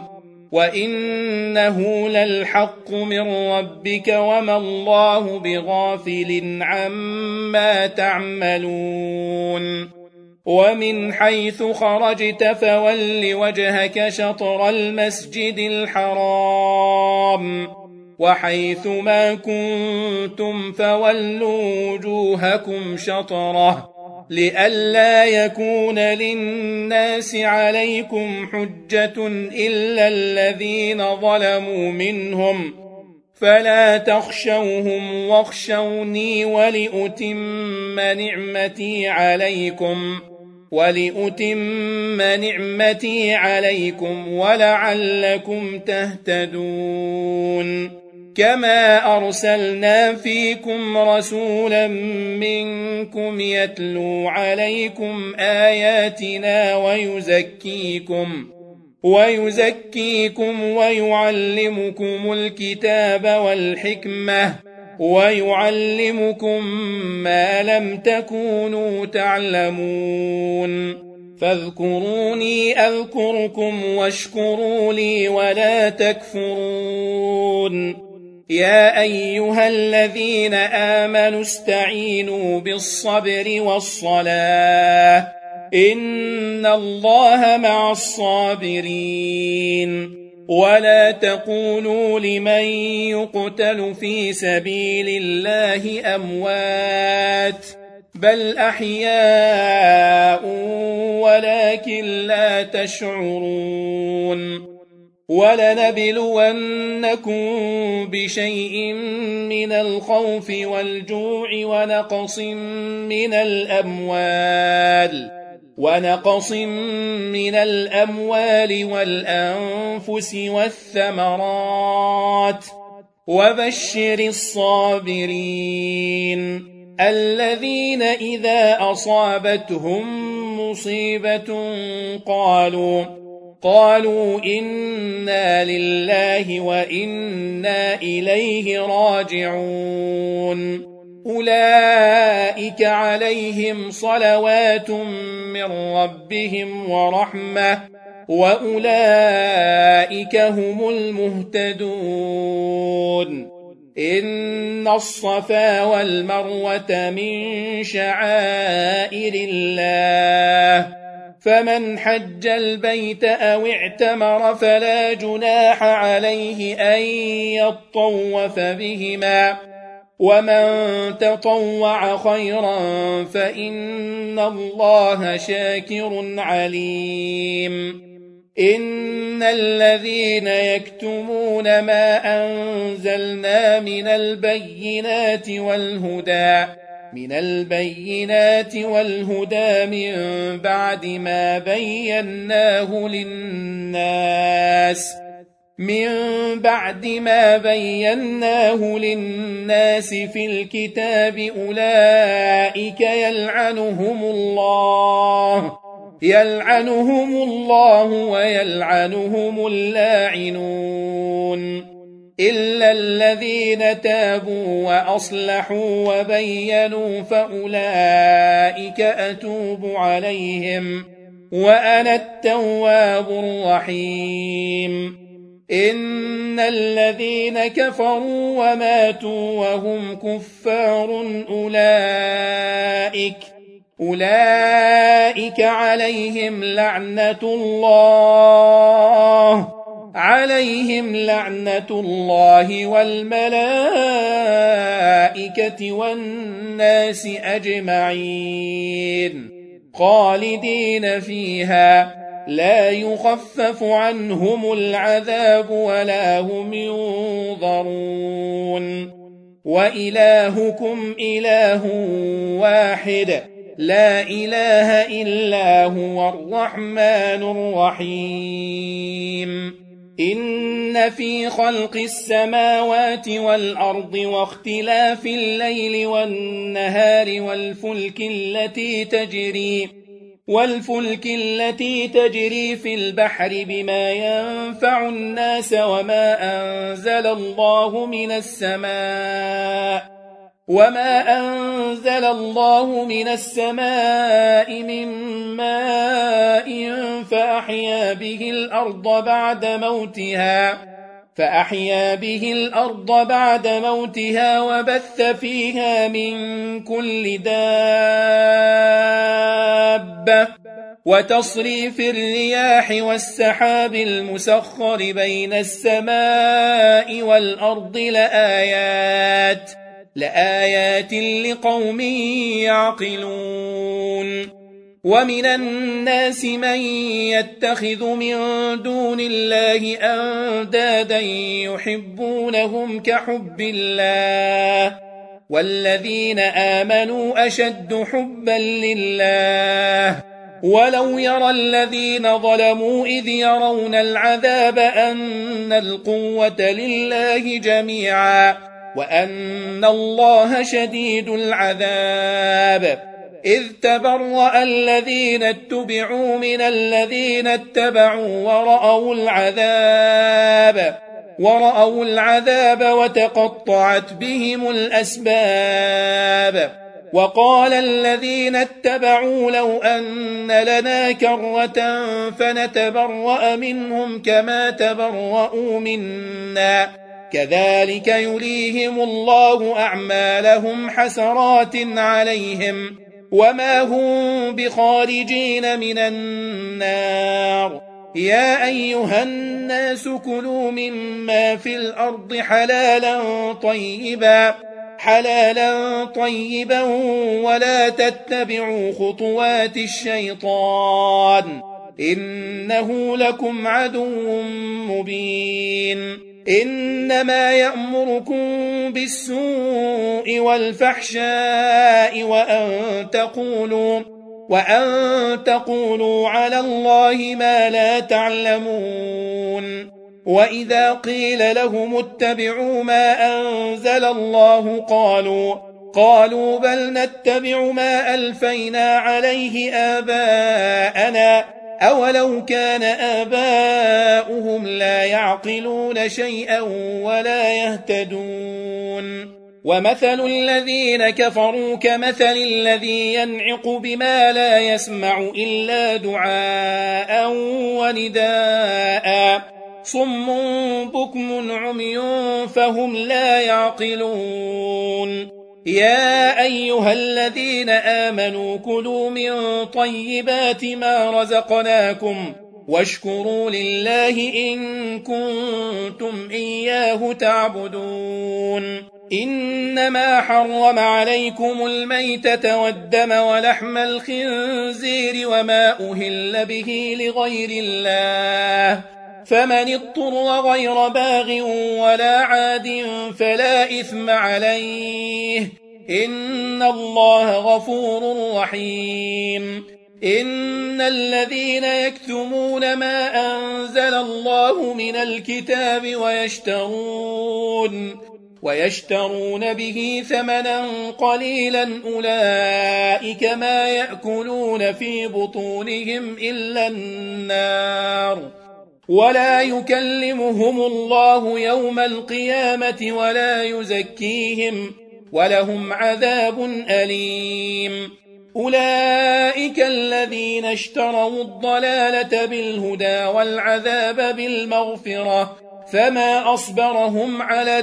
وإنه للحق من ربك وما الله بغافل عما تعملون ومن حيث خرجت فول وجهك شطر المسجد الحرام وحيث ما كنتم فولوا وجوهكم شطره لئلا يكون للناس عليكم حجة إلا الذين ظلموا منهم فلا تخشوهم واخشوني ولأتم نعمتي عليكم ولأتم نعمتي عليكم ولعلكم تهتدون كما أرسلنا فيكم رسولا منكم يتلو عليكم آياتنا ويزكيكم ويزكيكم ويعلمكم الكتاب والحكمة ويعلمكم ما لم تكونوا تعلمون فاذكروني أذكركم واشكروا لي ولا تكفرون يا أيها الذين آمنوا استعينوا بالصبر والصلاة إن الله مع الصابرين ولا تقولوا لمن يقتل في سبيل الله أموات بل أحياء ولكن لا تشعرون ولنبلونكم بشيء من الخوف والجوع ونقص من الأموال ونقص من الأموال والأنفس والثمرات وبشر الصابرين الذين إذا أصابتهم مصيبة قالوا قالوا إنا لله وإنا إليه راجعون أولئك عليهم صلوات من ربهم ورحمة وأولئك هم المهتدون إن الصفا والمروة من شعائر الله فمن حج البيت أو اعتمر فلا جناح عليه أن يطوف بهما ومن تطوع خيرا فإن الله شاكر عليم إن الذين يكتمون ما أنزلنا من البينات والهدى من البينات والهدى من بعد ما بيناه للناس من بعد ما بيناه للناس في الكتاب أولئك يلعنهم الله يلعنهم الله ويلعنهم اللاعنون إلا الذين تابوا وأصلحوا وبينوا فأولئك أتوب عليهم وأنا التواب الرحيم إن الذين كفروا وماتوا وهم كفار أولئك أولئك عليهم لعنة الله عليهم لعنة الله والملائكة والناس أجمعين خالدين فيها لا يخفف عنهم العذاب ولا هم ينظرون وإلهكم إله واحد لا إله إلا هو الرحمن الرحيم إن في خلق السماوات والأرض واختلاف الليل والنهار والفلك التي تجري والفلك التي تجري في البحر بما ينفع الناس وما أنزل الله من السماء وما أنزل الله من السماء من ماء فأحيا به الأرض بعد موتها فأحيا به الأرض بعد موتها وبث فيها من كل دابة وتصريف الرياح والسحاب المسخر بين السماء والأرض لآيات لآيات لقوم يعقلون ومن الناس من يتخذ من دون الله أندادا يحبونهم كحب الله والذين آمنوا أشد حبا لله ولو يرى الذين ظلموا إذ يرون العذاب أن القوة لله جميعا وأن الله شديد العذاب إذ تبرأ الذين اتبعوا من الذين اتبعوا ورأوا العذاب ورأوا العذاب وتقطعت بهم الأسباب وقال الذين اتبعوا لو أن لنا كرة فنتبرأ منهم كما تبرؤوا منا كذلك يريهم الله أعمالهم حسرات عليهم وما هم بخارجين من النار يا أيها الناس كلوا مما في الأرض حلالا طيبا حلالا طيبا ولا تتبعوا خطوات الشيطان إنه لكم عدو مبين إنما يأمركم بالسوء والفحشاء وأن تقولوا وأن تقولوا على الله ما لا تعلمون وإذا قيل لهم اتبعوا ما أنزل الله قالوا قالوا بل نتبع ما ألفينا عليه آباءنا أولو كان آباؤهم لا يعقلون شيئا ولا يهتدون ومثل الذين كفروا كمثل الذي ينعق بما لا يسمع إلا دعاء ونداء صم بكم عمي فهم لا يعقلون يا أيها الذين آمنوا كلوا من طيبات ما رزقناكم واشكروا لله إن كنتم إياه تعبدون إنما حرم عليكم الميتة والدم ولحم الخنزير وما أهل به لغير الله فمن اضطر غير باغ ولا عاد فلا إثم عليه إن الله غفور رحيم إن الذين يكتمون ما أنزل الله من الكتاب ويشترون ويشترون به ثمنا قليلا أولئك ما يأكلون في بطونهم إلا النار ولا يكلمهم الله يوم القيامة ولا يزكيهم ولهم عذاب أليم أولئك الذين اشتروا الضلالة بالهدى والعذاب بالمغفرة فما أصبرهم على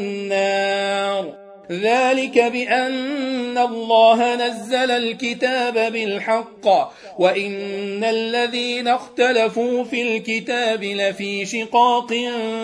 النار ذلك بأن الله نزل الكتاب بالحق وإن الذين اختلفوا في الكتاب لفي شقاق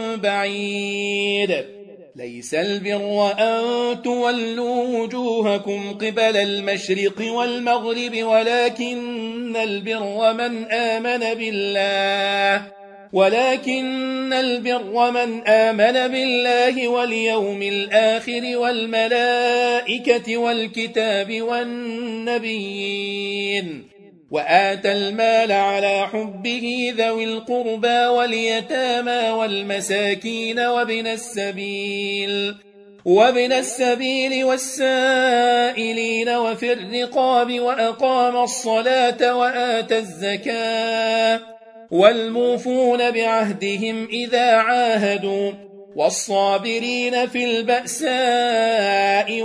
بعيد ليس البر أن تولوا وجوهكم قبل المشرق والمغرب ولكن البر من آمن بالله ولكن البر من آمن بالله واليوم الآخر والملائكة والكتاب والنبيين وآتى المال على حبه ذوي القربى واليتامى والمساكين وابن السبيل وابن السبيل والسائلين وفي الرقاب وأقام الصلاة وآتى الزكاة والموفون بعهدهم إذا عاهدوا والصابرين في البأساء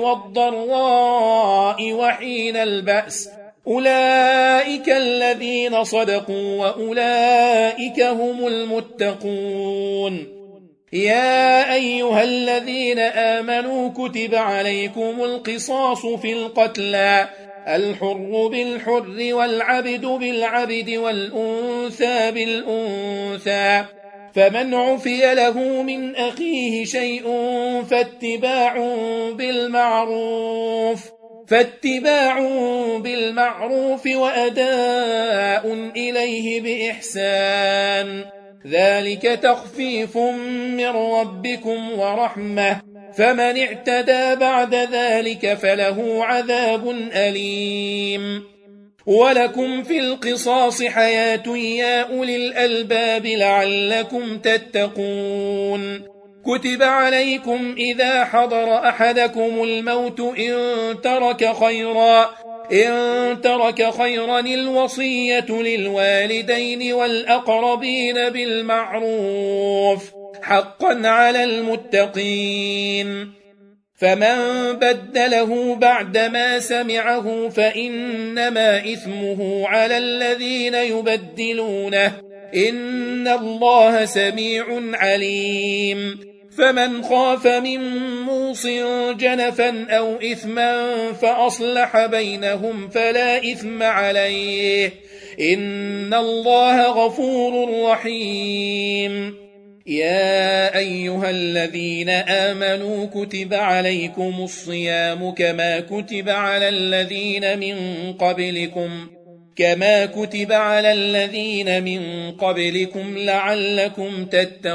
والضراء وحين البأس أولئك الذين صدقوا وأولئك هم المتقون. يا أيها الذين آمنوا كتب عليكم القصاص في القتلى الحر بالحر والعبد بالعبد والأنثى بالأنثى فمن عفي له من أخيه شيء فاتباع بالمعروف فاتباع بالمعروف وأداء إليه بإحسان ذلك تخفيف من ربكم ورحمة فمن اعتدى بعد ذلك فله عذاب أليم. ولكم في القصاص حياة يا أولي الألباب لعلكم تتقون. كتب عليكم إذا حضر أحدكم الموت إن ترك خيرا إن ترك خيرا الوصية للوالدين والأقربين بالمعروف حقا على المتقين. فمن بدله بعدما سمعه فإنما إثمه على الذين يبدلونه إن الله سميع عليم. فمن خاف من موص جنفا أو إثما فأصلح بينهم فلا إثم عليه إن الله غفور رحيم. يا أيها الذين آمنوا كتب عليكم الصيام كما كتب على الذين من قبلكم كما كتب على الذين من قبلكم لعلكم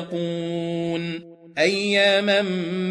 تتقون أياما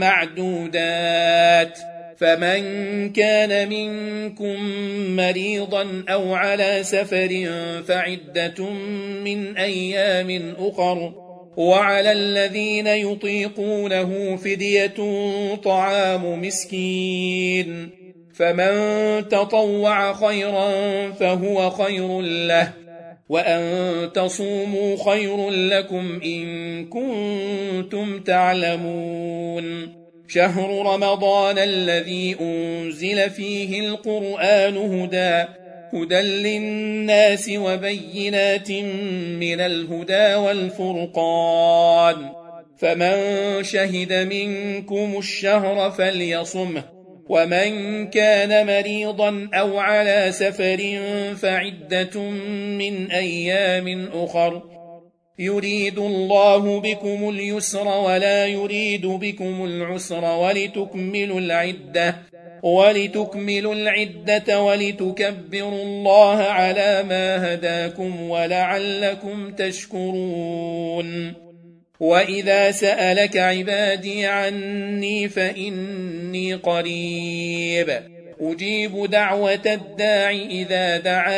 معدودات. فمن كان منكم مريضا أو على سفر فعدة من أيام أخر وعلى الذين يطيقونه فدية طعام مسكين فمن تطوع خيرا فهو خير له وأن تصوموا خير لكم إن كنتم تعلمون. شهر رمضان الذي أنزل فيه القرآن هدى هدى للناس وبينات من الهدى والفرقان فمن شهد منكم الشهر فليصمه ومن كان مريضا أو على سفر فعدة من أيام أخر يريد الله بكم اليسر ولا يريد بكم العسر ولتكملوا العدة ولتكملوا العدة ولتكبروا الله على ما هداكم ولعلكم تشكرون. وإذا سألك عبادي عني فإني قريب أجيب دعوة الداع إذا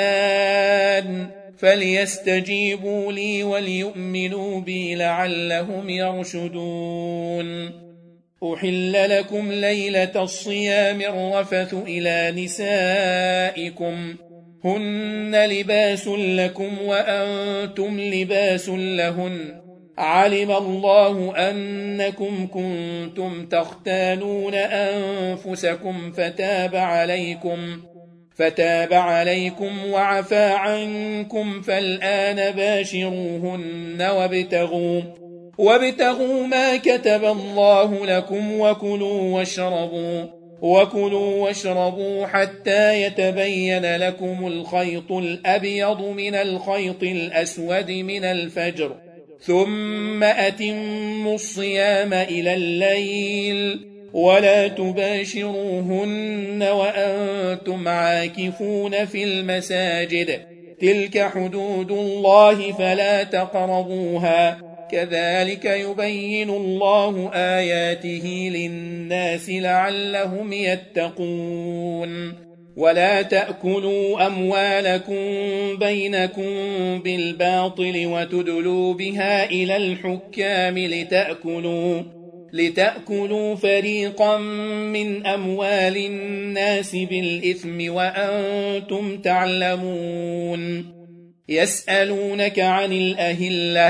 دعان فليستجيبوا لي وليؤمنوا بي لعلهم يرشدون. أحل لكم ليلة الصيام الرفث إلى نسائكم هن لباس لكم وأنتم لباس لهن علم الله أنكم كنتم تختانون أنفسكم فتاب عليكم فتاب عليكم وعفى عنكم فالآن باشروهن وابتغوا وابتغوا ما كتب الله لكم وكلوا واشربوا وكلوا واشربوا حتى يتبين لكم الخيط الأبيض من الخيط الأسود من الفجر ثم أتموا الصيام إلى الليل ولا تباشروهن وأنتم عاكفون في المساجد تلك حدود الله فلا تقربوها كذلك يبين الله آياته للناس لعلهم يتقون. ولا تأكلوا أموالكم بينكم بالباطل وتدلوا بها إلى الحكام لتأكلوا لتأكلوا فريقا من أموال الناس بالإثم وأنتم تعلمون. يسألونك عن الأهلة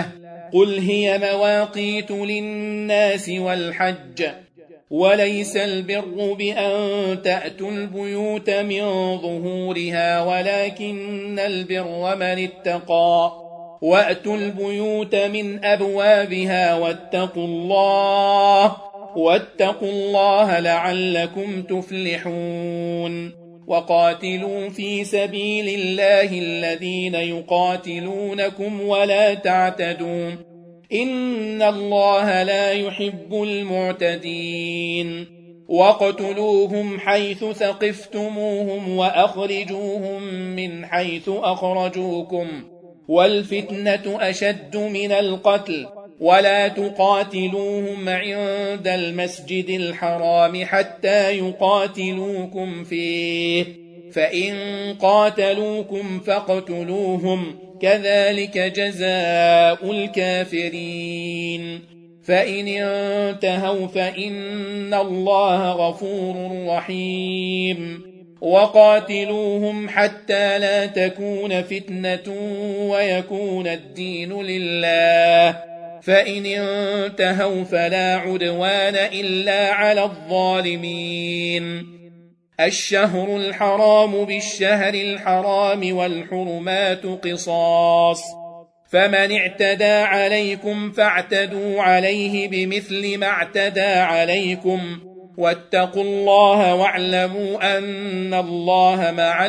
قل هي مواقيت للناس والحج وليس البر بأن تأتوا البيوت من ظهورها ولكن البر من اتقى وأتوا البيوت من أبوابها واتقوا الله واتقوا الله لعلكم تفلحون وقاتلوا في سبيل الله الذين يقاتلونكم ولا تعتدوا إن الله لا يحب المعتدين واقتلوهم حيث ثقفتموهم وأخرجوهم من حيث أخرجوكم والفتنة أشد من القتل ولا تقاتلوهم عند المسجد الحرام حتى يقاتلوكم فيه فإن قاتلوكم فاقتلوهم كذلك جزاء الكافرين فإن انتهوا فإن الله غفور رحيم وقاتلوهم حتى لا تكون فتنة ويكون الدين لله فإن انتهوا فلا عدوان إلا على الظالمين الشهر الحرام بالشهر الحرام والحرمات قصاص فمن اعتدى عليكم فاعتدوا عليه بمثل ما اعتدى عليكم واتقوا الله واعلموا أن الله مع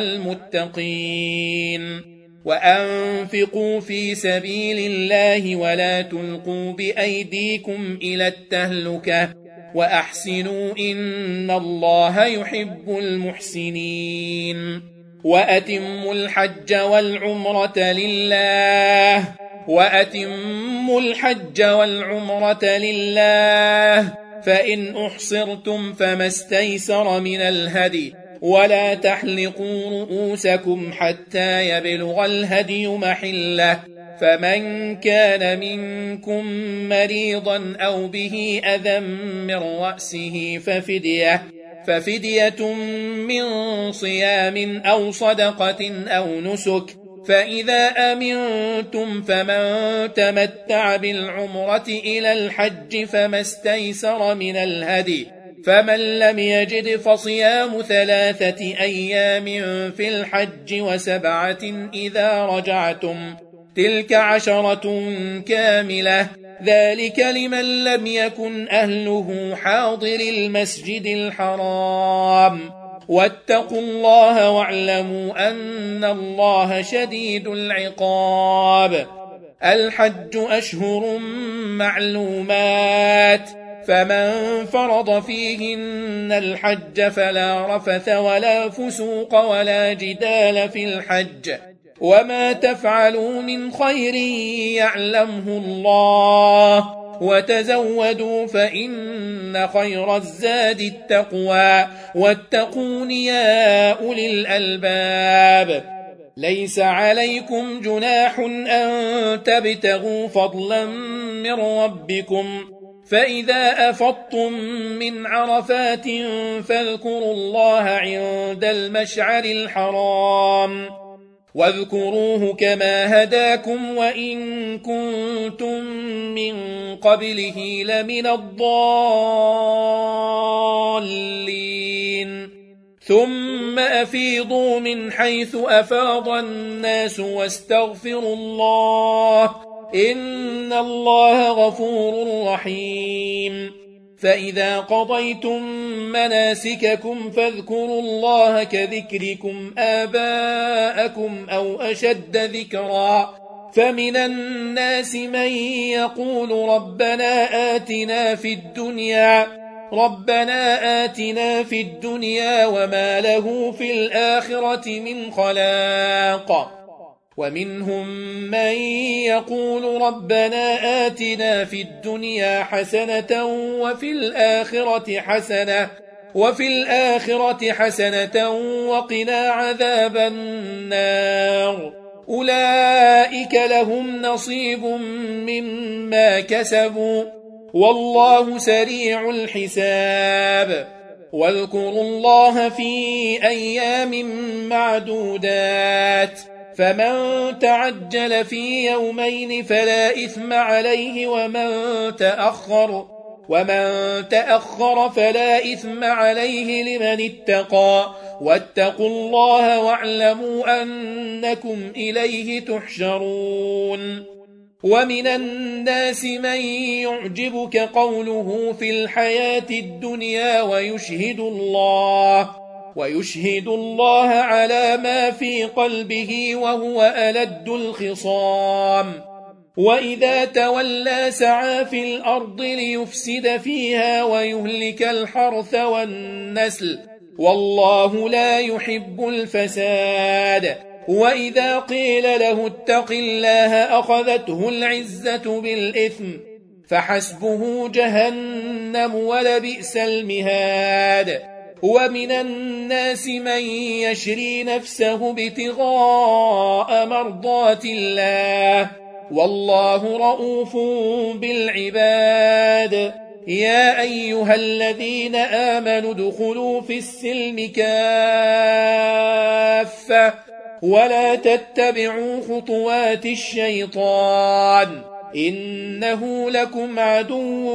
المتقين وأنفقوا في سبيل الله ولا تلقوا بأيديكم إلى التهلكة وأحسنوا إن الله يحب المحسنين وأتموا الحج والعمرة لله وأتموا الحج والعمرة لله فإن أحصرتم فما استيسر من الهدي ولا تحلقوا رؤوسكم حتى يبلغ الهدي محله فمن كان منكم مريضا أو به أذى من رأسه ففدية ففدية من صيام أو صدقة أو نسك فإذا أمنتم فمن تمتع بالعمرة إلى الحج فما استيسر من الهدي فمن لم يجد فصيام ثلاثة أيام في الحج وسبعة إذا رجعتم تلك عشرة كاملة ذلك لمن لم يكن أهله حاضر المسجد الحرام واتقوا الله واعلموا أن الله شديد العقاب الحج أشهر معلومات فمن فرض فيهن الحج فلا رفث ولا فسوق ولا جدال في الحج وما تفعلوا من خير يعلمه الله وتزودوا فإن خير الزاد التقوى واتقون يا أولي الألباب ليس عليكم جناح أن تبتغوا فضلا من ربكم فإذا أفضتم من عرفات فاذكروا الله عند المشعر الحرام واذكروه كما هداكم وإن كنتم من قبله لمن الضالين ثم أفيضوا من حيث أفاض الناس واستغفروا الله إن الله غفور رحيم فإذا قضيتم مناسككم فاذكروا الله كذكركم آباءكم أو أشد ذكرا فمن الناس من يقول ربنا آتنا في الدنيا ربنا آتنا في الدنيا وما له في الآخرة من خلاق ومنهم من يقول ربنا آتنا في الدنيا حسنة وفي الآخرة حسنة وفي الآخرة حسنة وقنا عذاب النار أولئك لهم نصيب مما كسبوا والله سريع الحساب واذكروا الله في أيام معدودات فمن تعجل في يومين فلا إثم عليه ومن تأخر ومن تأخر فلا إثم عليه لمن اتقى واتقوا الله واعلموا أنكم إليه تحشرون. ومن الناس من يعجبك قوله في الحياة الدنيا ويشهد الله ويشهد الله على ما في قلبه وهو ألد الخصام وإذا تولى سعى في الأرض ليفسد فيها ويهلك الحرث والنسل والله لا يحب الفساد. وإذا قيل له اتق الله أخذته العزة بالإثم فحسبه جهنم ولبئس المهاد. ومن الناس من يشري نفسه ابتغاء مرضات الله والله رؤوف بالعباد. يا أيها الذين آمنوا ادخلوا في السلم كافة ولا تتبعوا خطوات الشيطان إنه لكم عدو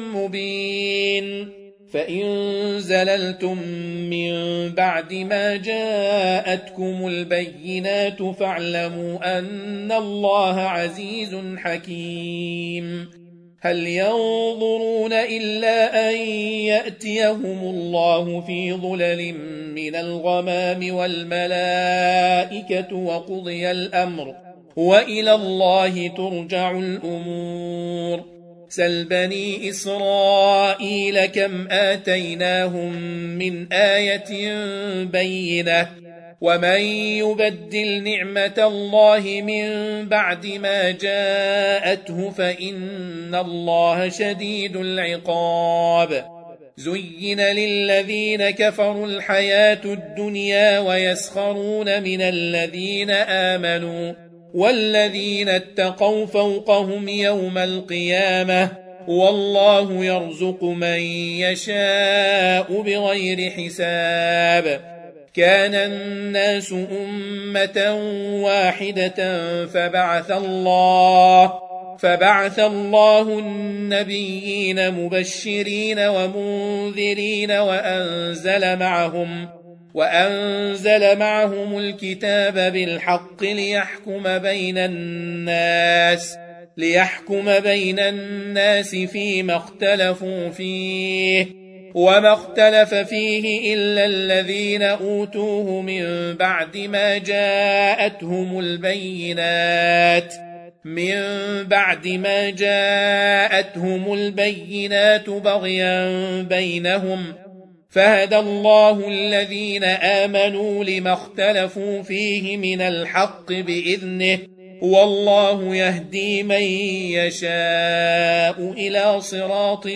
مبين. فإن زللتم من بعد ما جاءتكم البينات فاعلموا أن الله عزيز حكيم. هل ينظرون إلا أن يأتيهم الله في ظلل من الغمام والملائكة وقضي الأمر وإلى الله ترجع الأمور. سل بني إسرائيل كم آتيناهم من آية بينة ومن يبدل نعمة الله من بعد ما جاءته فإن الله شديد العقاب. زين للذين كفروا الحياة الدنيا ويسخرون من الذين آمنوا والذين اتقوا فوقهم يوم القيامة والله يرزق من يشاء بغير حساب. كان الناس أمة واحدة فبعث الله فبعث الله النبيين مبشرين ومنذرين وأنزل معهم وأنزل معهم الكتاب بالحق ليحكم بين الناس ليحكم بين الناس فيما اختلفوا فيه وما اختلف فيه إلا الذين أوتوه من بعد ما جاءتهم البينات من بعد ما جاءتهم البينات بغيا بينهم فهدى الله الذين آمنوا لما اختلفوا فيه من الحق بإذنه والله يهدي من يشاء إلى صراط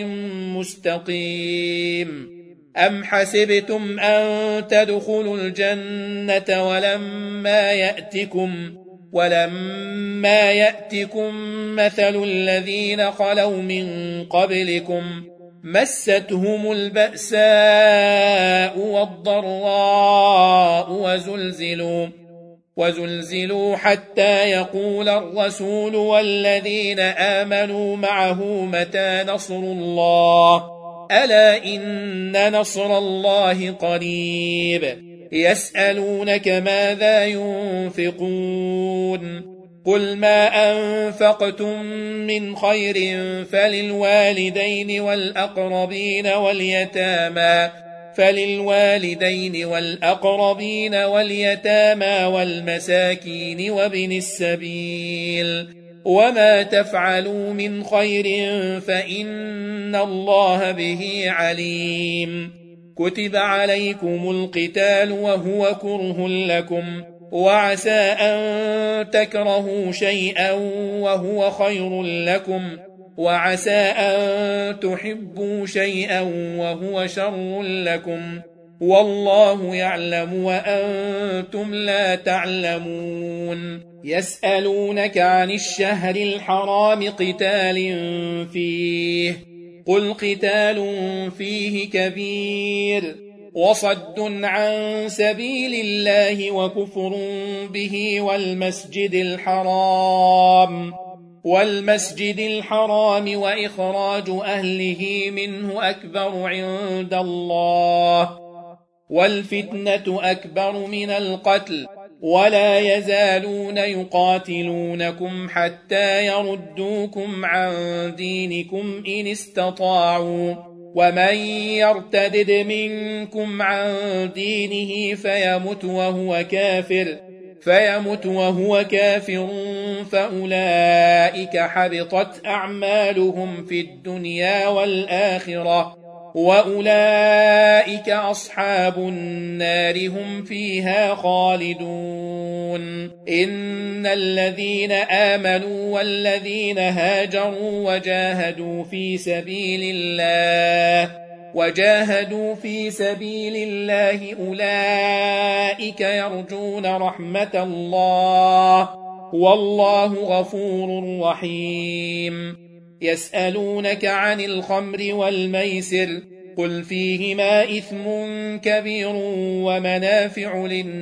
مستقيم. أم حسبتم أن تدخلوا الجنة ولما يأتكم ولما يأتكم مثل الذين خلوا من قبلكم مستهم البأساء والضراء وزلزلوا وزلزلوا حتى يقول الرسول والذين آمنوا معه متى نصر الله ألا إن نصر الله قريب. يسألونك ماذا ينفقون قل ما أنفقتم من خير فللوالدين والأقربين واليتامى فللوالدين والأقربين واليتامى والمساكين وابن السبيل وما تفعلوا من خير فإن الله به عليم. كتب عليكم القتال وهو كره لكم وعسى أن تكرهوا شيئا وهو خير لكم وعسى أن تحبوا شيئا وهو شر لكم والله يعلم وأنتم لا تعلمون. يسألونك عن الشهر الحرام قتال فيه قل قتال فيه كبير وصد عن سبيل الله وكفر به والمسجد الحرام والمسجد الحرام وإخراج أهله منه أكبر عند الله والفتنة أكبر من القتل ولا يزالون يقاتلونكم حتى يردوكم عن دينكم إن استطاعوا ومن يرتدد منكم عن دينه فيمت وهو كافر فيمت وهو كافر فأولئك حبطت أعمالهم في الدنيا والآخرة وأولئك أصحاب النار هم فيها خالدون إن الذين آمنوا والذين هاجروا وجاهدوا في سبيل الله وجاهدوا في سبيل الله أولئك يرجون رحمة الله والله غفور رحيم يسألونك عن الخمر والميسر قل فيهما إثم كبير ومنافع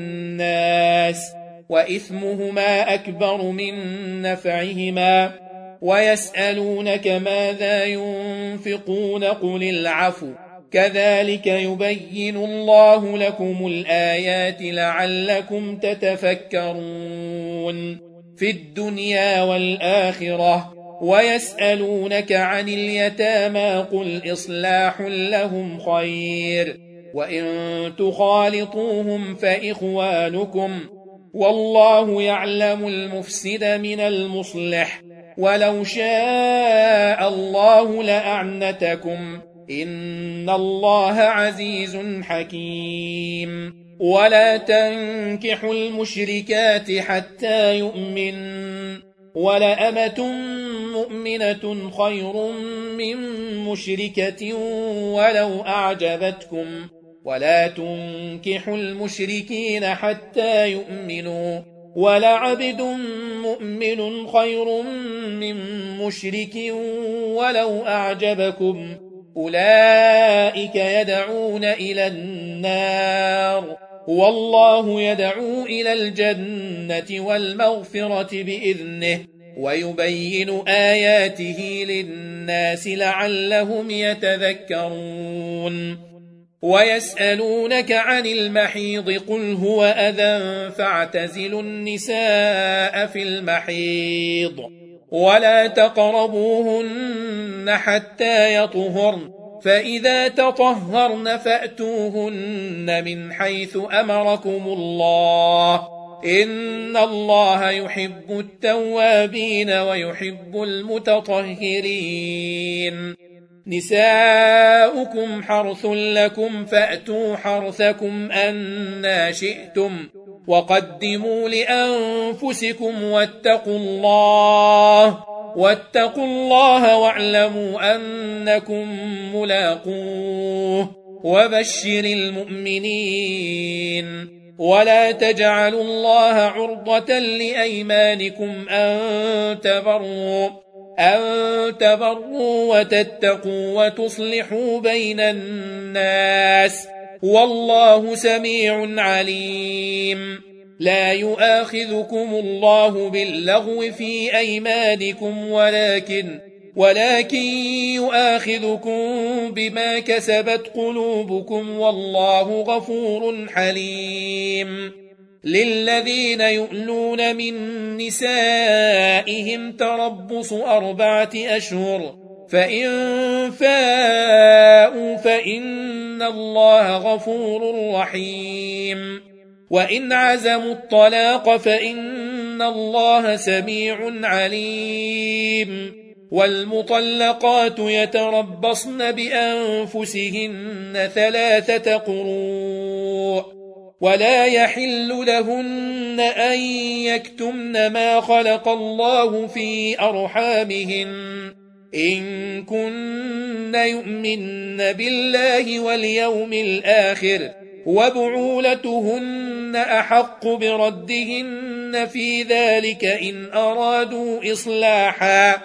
للناس وإثمهما أكبر من نفعهما ويسألونك ماذا ينفقون قل العفو كذلك يبين الله لكم الآيات لعلكم تتفكرون في الدنيا والآخرة ويسألونك عن اليتامى قل إصلاح لهم خير وإن تخالطوهم فإخوانكم والله يعلم المفسد من المصلح ولو شاء الله لأعنتكم إن الله عزيز حكيم ولا تنكحوا المشركات حتى يؤمن ولأمة مؤمنة خير من مشركة ولو أعجبتكم ولا تنكحوا المشركين حتى يؤمنوا ولعبد مؤمن خير من مشرك ولو أعجبكم أولئك يدعون إلى النار والله يدعو إلى الجنة والمغفرة بإذنه ويبين آياته للناس لعلهم يتذكرون ويسألونك عن المحيض قل هو أذى فاعتزلوا النساء في المحيض ولا تقربوهن حتى يطهرن فإذا تطهرن فأتوهن من حيث أمركم الله إن الله يحب التوابين ويحب المتطهرين نساؤكم حرث لكم فأتوا حرثكم أنى شئتم وقدموا لأنفسكم واتقوا الله واتقوا الله واعلموا أنكم ملاقوه وبشر المؤمنين ولا تجعلوا الله عرضة لأيمانكم أن تبروا أن تبروا وتتقوا وتصلحوا بين الناس والله سميع عليم لا يؤاخذكم الله باللغو في أيمانكم ولكن ولكن يؤاخذكم بما كسبت قلوبكم والله غفور حليم للذين يؤلون من نسائهم تربص أربعة أشهر فإن فاءوا فإن الله غفور رحيم وإن عزموا الطلاق فإن الله سميع عليم والمطلقات يتربصن بأنفسهن ثلاثة قروء ولا يحل لهن أن يكتمن ما خلق الله في أرحامهن إن كن يؤمن بالله واليوم الآخر وبعولتهن أحق بردهن في ذلك إن أرادوا إصلاحا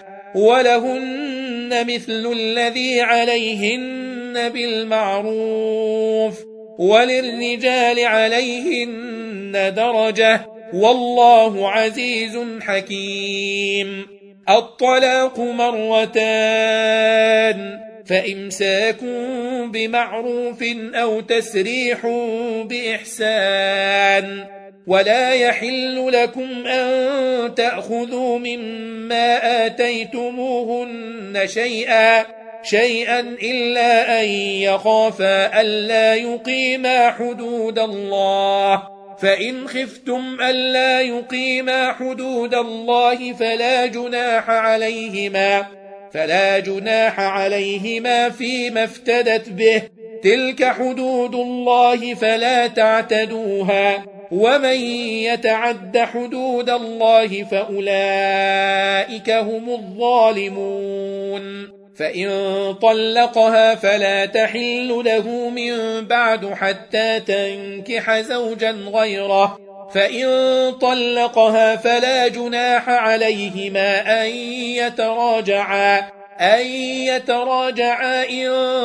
ولهن مثل الذي عليهن بالمعروف وللرجال عليهن درجة والله عزيز حكيم. الطلاق مرتان فإمساك بمعروف أو تسريح بإحسان ولا يحل لكم أن تأخذوا مما آتيتموهن شيئا شيئا إلا أن يخافا ألا يقيما حدود الله فإن خفتم ألا يقيما حدود الله فلا جناح عليهما فلا جناح عليهما فيما افتدت به تلك حدود الله فلا تعتدوها ومن يتعد حدود الله فأولئك هم الظالمون. فإن طلقها فلا تحل له من بعد حتى تنكح زوجا غيره فإن طلقها فلا جناح عليهما أن يتراجعا أن يتراجعا إن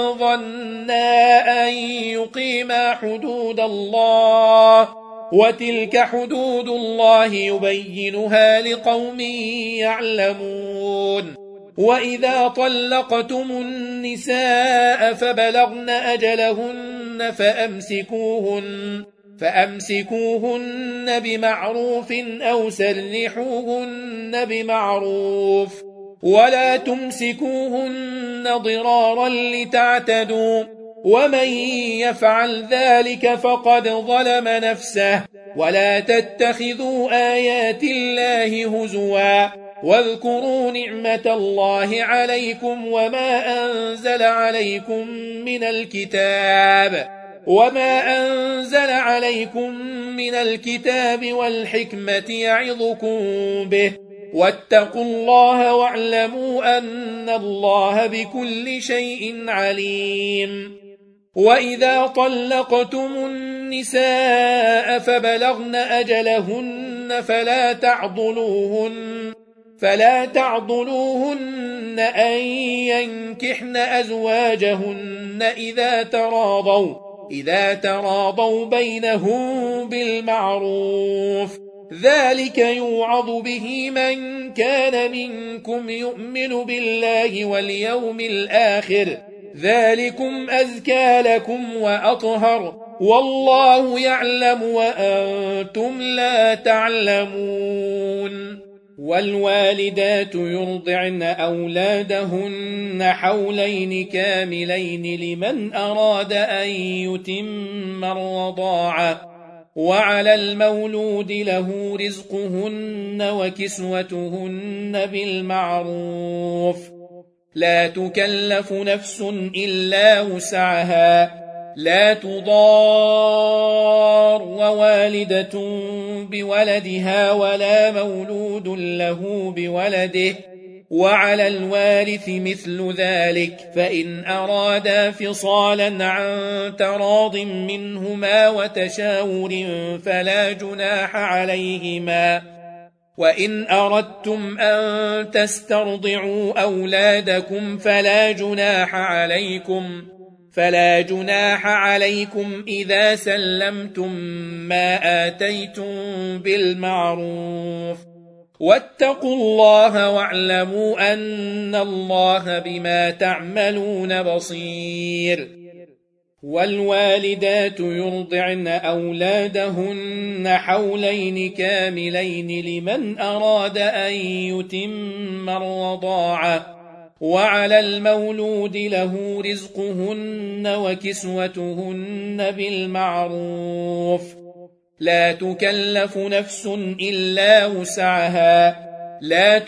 ظنا أن يقيما حدود الله وتلك حدود الله يبينها لقوم يعلمون. وإذا طلقتم النساء فبلغن أجلهن فأمسكوهن فأمسكوهن بمعروف أو سرحوهن بمعروف ولا تمسكوهن ضرارا لتعتدوا ومن يفعل ذلك فقد ظلم نفسه. ولا تتخذوا آيات الله هزوا واذكروا نعمة الله عليكم وما أنزل عليكم من الكتاب وما أنزل عليكم من الكتاب والحكمة يعظكم به واتقوا الله واعلموا أن الله بكل شيء عليم. وإذا طلقتم النساء فبلغن أجلهن فلا تعضلوهن فلا تعضلوهن أن ينكحن أزواجهن إذا تراضوا إذا تراضوا بينهم بالمعروف ذلك يوعظ به من كان منكم يؤمن بالله واليوم الآخر ذلكم أزكى لكم وأطهر والله يعلم وأنتم لا تعلمون. والوالدات يرضعن أولادهن حولين كاملين لمن أراد أن يتم الرضاعة وعلى المولود له رزقهن وكسوتهن بالمعروف لا تكلف نفس إلا وسعها لا تضار ووالدة بولدها ولا مولود له بولده وعلى الوارث مثل ذلك فإن أرادا فصالا عن تراض منهما وتشاور فلا جناح عليهما. وإن أردتم أن تسترضعوا أولادكم فلا جناح عليكم فلا جناح عليكم إذا سلمتم ما آتيتم بالمعروف واتقوا الله واعلموا أن الله بما تعملون بصير. والوالدات يرضعن أولادهن حولين كاملين لمن أراد أن يتم الرضاعة وعلى المولود له رزقهن وكسوتهن بالمعروف لا تكلف نفس إلا وسعها لا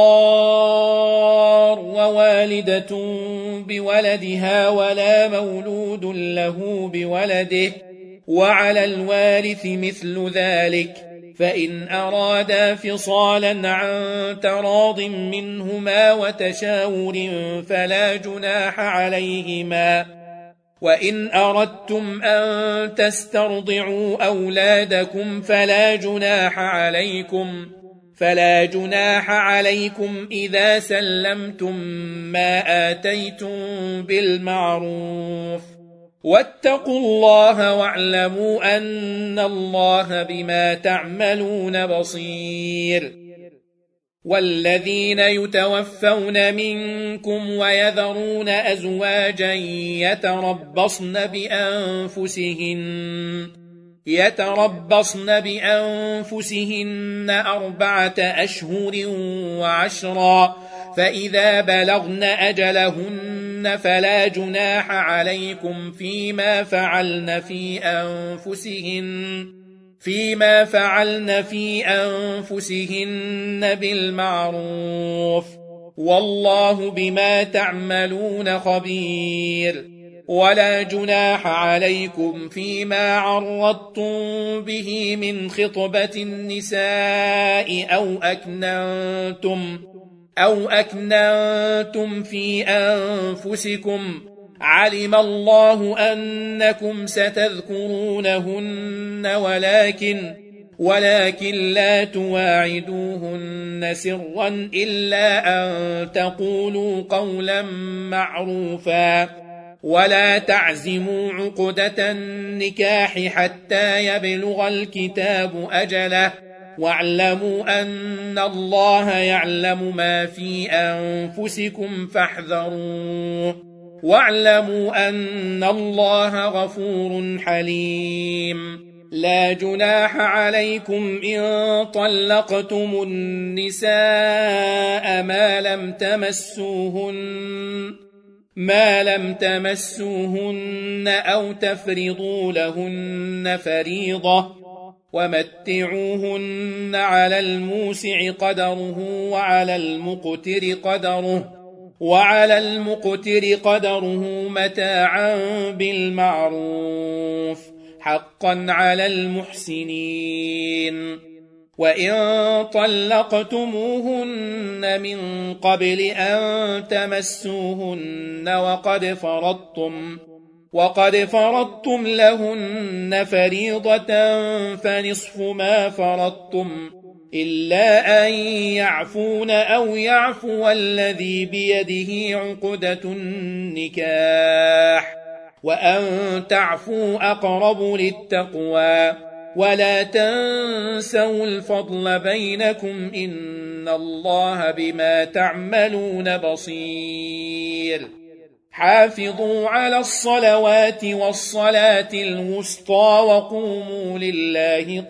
تضار ووالدة بولدها ولا مولود له بولده وعلى الوارث مثل ذلك فإن أرادا فصالا عن تراض منهما وتشاور فلا جناح عليهما. وإن أردتم أن تسترضعوا أولادكم فلا جناح عليكم فلا جناح عليكم إذا سلمتم ما آتيتم بالمعروف واتقوا الله واعلموا أن الله بما تعملون بصير. والذين يتوفون منكم ويذرون أزواجا يتربصن بأنفسهن يتربصن بأنفسهن أربعة أشهر وعشرا، فإذا بلغن أجلهن فلا جناح عليكم فيما فعلن في أنفسهن فيما فعلن في أنفسهن بالمعروف، والله بما تعملون خبير. ولا جناح عليكم فيما عرضتم به من خطبة النساء أو أكننتم أو أكننتم في أنفسكم، علم الله أنكم ستذكرونهن ولكن ولكن لا تواعدوهن سرا إلا أن تقولوا قولا معروفا، ولا تعزموا عقدة النكاح حتى يبلغ الكتاب أجله، واعلموا أن الله يعلم ما في أنفسكم فاحذروه، واعلموا أن الله غفور حليم. لا جناح عليكم إن طلقتم النساء ما لم تمسوهن ما لم تمسوهن أو تفرضوا لهن فريضة، ومتعوهن على الموسع قدره وعلى المقتر قدره وعلى المقتر قدره متاعا بالمعروف، حقا على المحسنين. وإن طلقتموهن من قبل أن تمسوهن وقد فرضتم وقد فرضتم لهن فريضة فنصف ما فرضتم، إلا أن يعفون أو يعفو الذي بيده عقدة النكاح، وأن تعفوا أقرب للتقوى، ولا تنسوا الفضل بينكم إن الله بما تعملون بصير. حافظوا على الصلوات والصلاة الوسطى وقوموا لله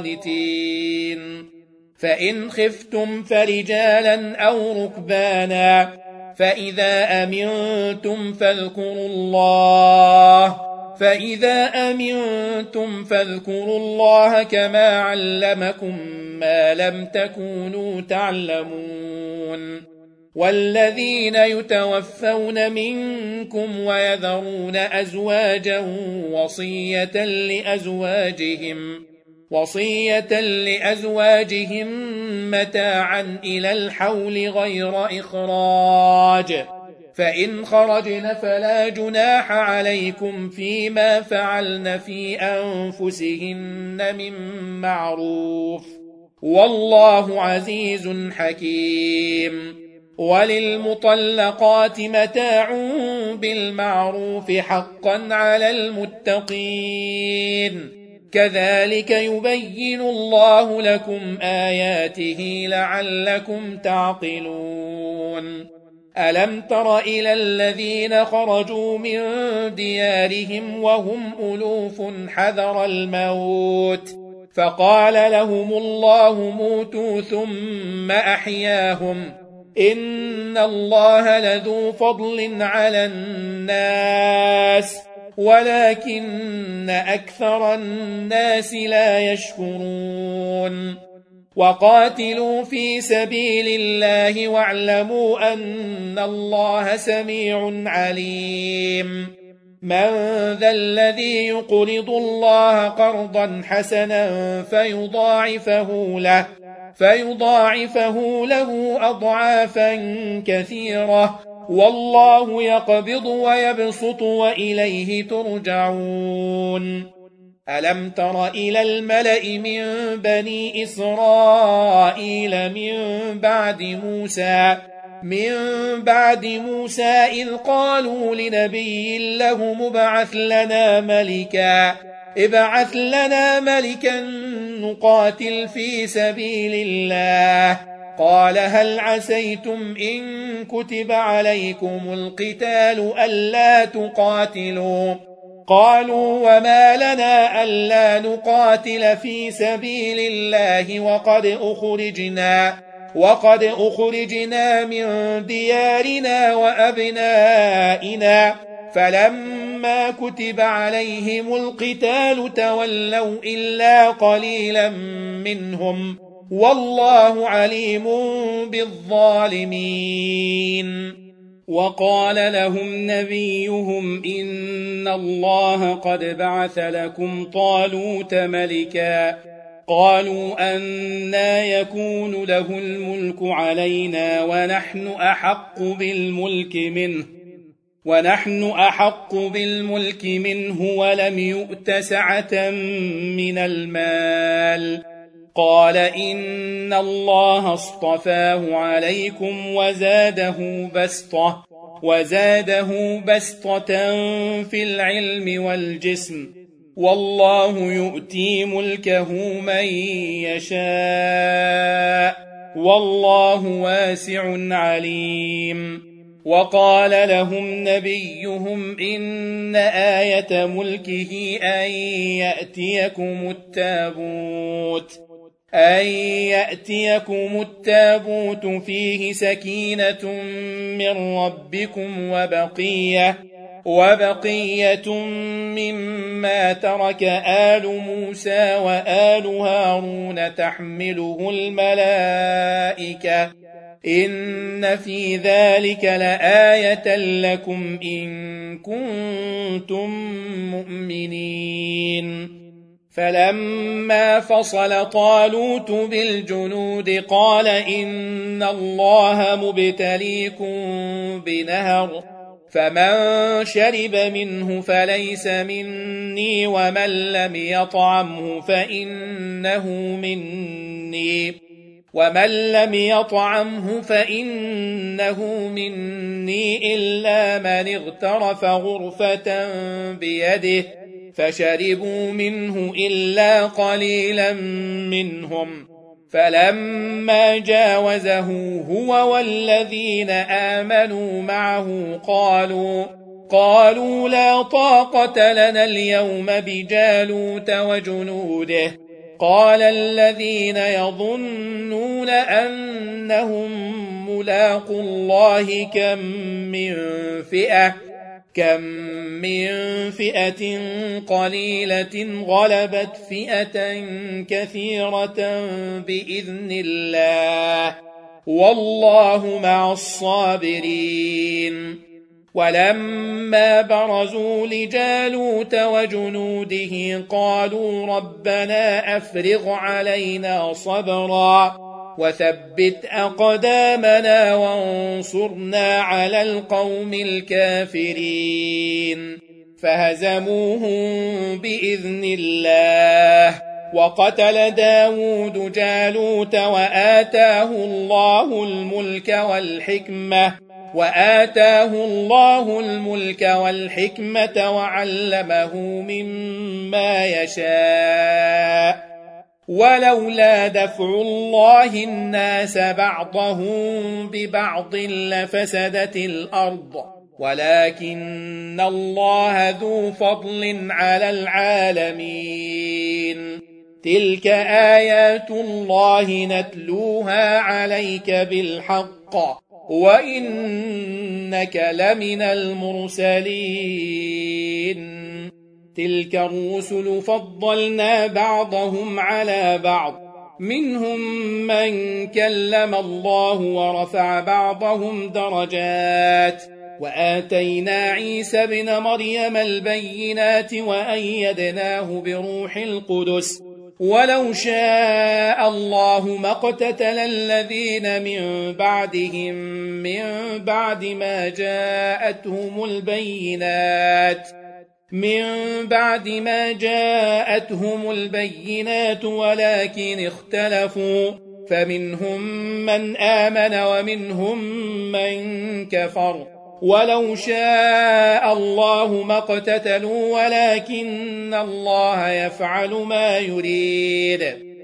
قانتين. فإن خفتم فرجالا أو ركبانا، فإذا أمنتم فاذكروا الله فإذا أمنتم فاذكروا الله كما علمكم ما لم تكونوا تعلمون. والذين يتوفون منكم ويذرون أزواجا وصية لأزواجهم وصية لأزواجهم متاعا إلى الحول غير إخراج، فإن خرجن فلا جناح عليكم فيما فعلن في أنفسهن من معروف، والله عزيز حكيم. وللمطلقات متاع بالمعروف حقا على المتقين، كذلك يبين الله لكم آياته لعلكم تعقلون. ألم تر إلى الذين خرجوا من ديارهم وهم ألوف حذر الموت فقال لهم الله موتوا ثم أحياهم، إن الله لذو فضل على الناس ولكن أكثر الناس لا يشكرون. وقاتلوا في سبيل الله واعلموا أن الله سميع عليم. من ذا الذي يقرض الله قرضا حسنا فيضاعفه له فيضاعفه له أضعافا كثيرة، والله يقبض ويبسط وإليه ترجعون. ألم تر إلى الملأ من بني إسرائيل من بعد موسى من بعد موسى إذ قالوا لنبي له ابعث لنا ملكا ابعث لنا ملكا نقاتل في سبيل الله قال هل عسيتم إن كتب عليكم القتال ألا تقاتلوا قالوا وما لنا ألا نقاتل في سبيل الله وقد أخرجنا وقد أخرجنا من ديارنا وأبنائنا فلما كتب عليهم القتال تولوا إلا قليلا منهم والله عليم بالظالمين وقال لهم نبيهم إن الله قد بعث لكم طالوت ملكا قالوا أنى يكون له الملك علينا ونحن أحق بالملك منه ونحن أحق بالملك منه ولم يؤت سعة من المال قال إن الله اصطفاه عليكم وزاده بسطة وزاده بسطة في العلم والجسم والله يؤتي ملكه من يشاء والله واسع عليم وقال لهم نبيهم إن آية ملكه أن يأتيكم التابوت أن يأتيكم التابوت فيه سكينة من ربكم وبقية وبقية مما ترك آل موسى وآل هارون تحمله الملائكة إن في ذلك لآية لكم إن كنتم مؤمنين فلما فصل طالوت بالجنود قال إن الله مبتليكم بنهر فمن شرب منه فليس مني ومن لم يطعمه فإنه مني ومن لم يطعمه فإنه مني إلا من اغترف غرفة بيده فشربوا منه إلا قليلا منهم فلما جاوزه هو والذين آمنوا معه قالوا قالوا لا طاقة لنا اليوم بجالوت وجنوده قال الذين يظنون أنهم ملاقوا الله كم من فئة كم من فئة قليلة غلبت فئة كثيرة بإذن الله والله مع الصابرين ولما برزوا لجالوت وجنوده قالوا ربنا أفرغ علينا صبرا وثبت أقدامنا وانصرنا على القوم الكافرين فهزموهم بإذن الله وقتل داود جالوت وآتاه الله الملك والحكمة وآتاه الله الملك والحكمة وعلمه مما يشاء ولولا دفع الله الناس بعضهم ببعض لفسدت الأرض ولكن الله ذو فضل على العالمين تلك آيات الله نتلوها عليك بالحق وإنك لمن المرسلين تلك الرسل فضلنا بعضهم على بعض منهم من كلم الله ورفع بعضهم درجات وآتينا عيسى ابن مريم البينات وأيدناه بروح القدس ولو شاء الله ما اقتتل الذين من بعدهم من بعد ما جاءتهم البينات من بعد ما جاءتهم البينات ولكن اختلفوا فمنهم من آمن ومنهم من كفر ولو شاء الله ما اقتتلوا ولكن الله يفعل ما يريد.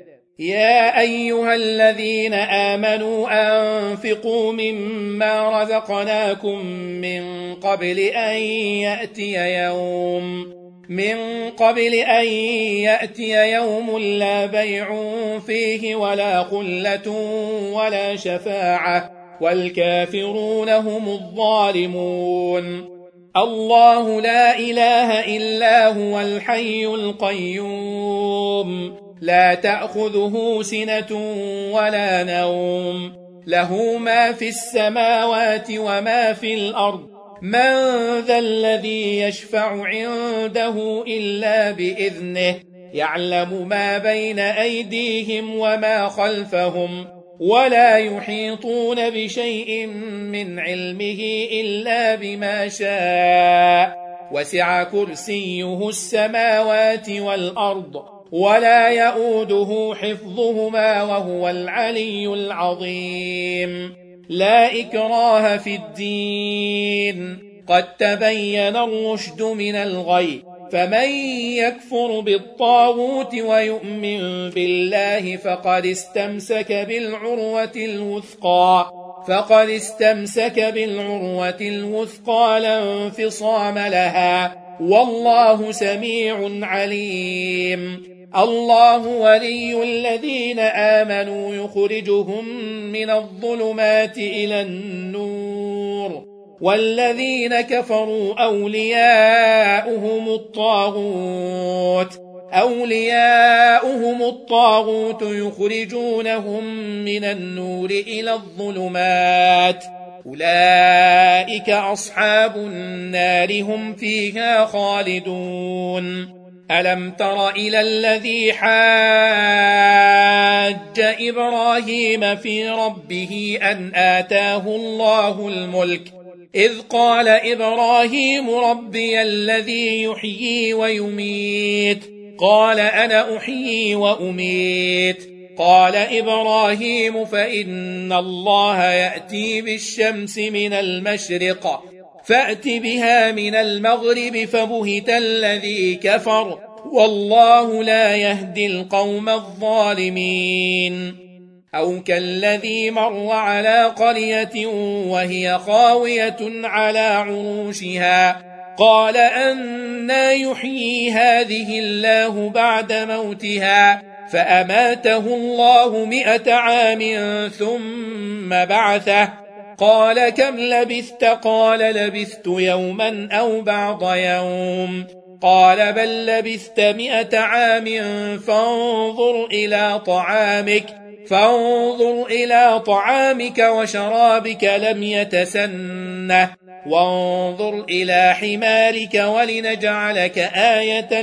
يا أيها الذين آمنوا أنفقوا مما رزقناكم من قبل أن يأتي يوم من قبل أن يأتي يوم لا بيع فيه ولا خلة ولا شفاعة والكافرون هم الظالمون. الله لا إله إلا هو الحي القيوم لا تأخذه سنة ولا نوم له ما في السماوات وما في الأرض من ذا الذي يشفع عنده إلا بإذنه يعلم ما بين أيديهم وما خلفهم ولا يحيطون بشيء من علمه إلا بما شاء وسع كرسيه السماوات والأرض ولا يؤوده حفظهما وهو العلي العظيم. لا إكراه في الدين قد تبين الرشد من الغي فمن يكفر بالطاغوت ويؤمن بالله فقد استمسك بالعروة الوثقى فقد استمسك بالعروة الوثقى لا انفصام لها والله سميع عليم. الله ولي الذين آمنوا يخرجهم من الظلمات إلى النور والذين كفروا أولياؤهم الطاغوت أولياؤهم الطاغوت يخرجونهم من النور إلى الظلمات أولئك أصحاب النار هم فيها خالدون. ألم تر إلى الذي حاج إبراهيم في ربه أن آتاه الله الملك إذ قال إبراهيم ربي الذي يحيي ويميت قال أنا أحيي وأميت قال إبراهيم فإن الله يأتي بالشمس من المشرق فأت بها من المغرب فبهت الذي كفر والله لا يهدي القوم الظالمين. أو كالذي مر على قرية وهي خاوية على عروشها قال أنى يحيي هذه الله بعد موتها فأماته الله مئة عام ثم بعثه قال كم لبثت قال لبثت يوما أو بعض يوم قال بل لبثت مئة عام فانظر إلى طعامك فانظر إلى طعامك وشرابك لم يتسنه وانظر إلى حمارك ولنجعلك آية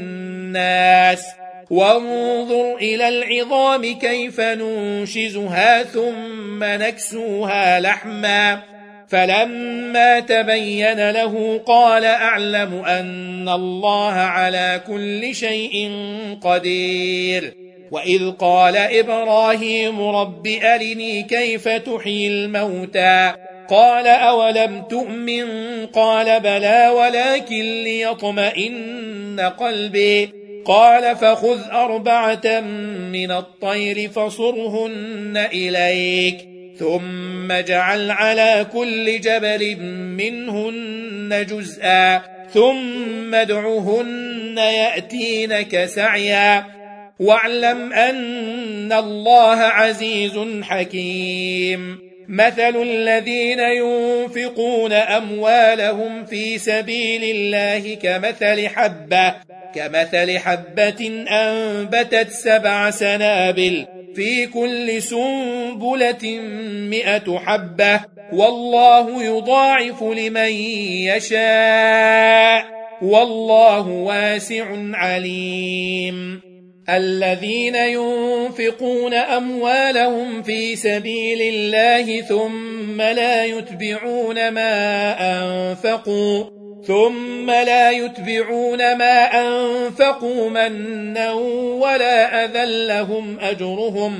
للناس وانظر إلى العظام كيف ننشزها ثم نكسوها لحما فلما تبين له قال أعلم أن الله على كل شيء قدير. وإذ قال إبراهيم رب أرني كيف تحيي الموتى قال أولم تؤمن قال بلى ولكن ليطمئن قلبي قال فخذ أربعة من الطير فصرهن إليك ثم اجعل على كل جبل منهن جزءا ثم ادعهن يأتينك سعيا واعلم أن الله عزيز حكيم. مثل الذين ينفقون أموالهم في سبيل الله كمثل حبة كمثل حبة أنبتت سبع سنابل في كل سنبلة مئة حبة والله يضاعف لمن يشاء والله واسع عليم. الذين ينفقون أموالهم في سبيل الله ثم لا يتبعون ما أنفقوا ثم لا يتبعون ما أنفقوا منا ولا أذى لهم أجرهم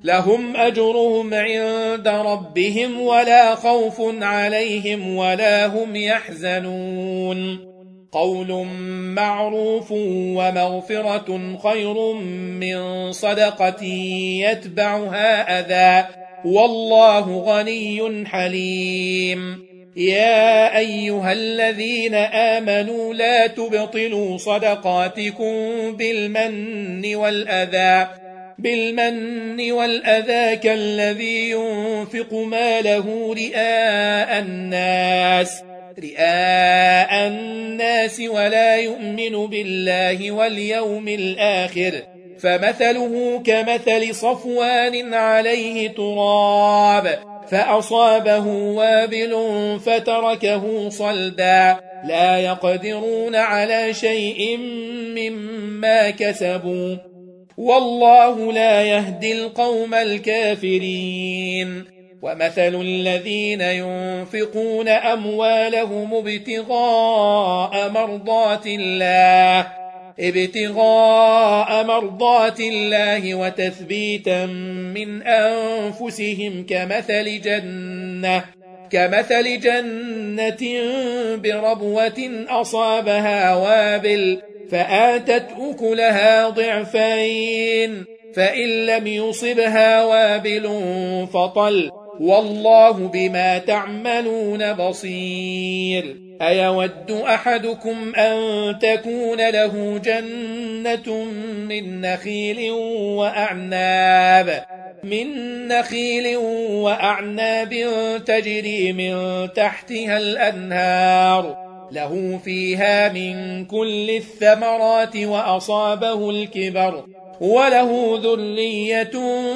لهم أجرهم عند ربهم ولا خوف عليهم ولا هم يحزنون قول معروف ومغفرة خير من صدقة يتبعها أذى والله غني حليم يا أيها الذين آمنوا لا تبطلوا صدقاتكم بالمن والأذى بالمن والأذى كالذي ينفق ماله رئاء الناس رئاء الناس ولا يؤمن بالله واليوم الآخر فمثله كمثل صفوان عليه تراب فأصابه وابل فتركه صلدا لا يقدرون على شيء مما كسبوا والله لا يهدي القوم الكافرين ومثل الذين ينفقون أموالهم ابتغاء مرضات الله ابتغاء مرضات الله وتثبيتا من أنفسهم كمثل جنة كمثل جنة بربوة أصابها وابل فآتت أكلها ضعفين فإن لم يصبها وابل فطل والله بما تعملون بصير أيود أحدكم أن تكون له جنة من نخيل وأعناب من نخيل وأعناب تجري من تحتها الأنهار له فيها من كل الثمرات وأصابه الكبر وله ذرية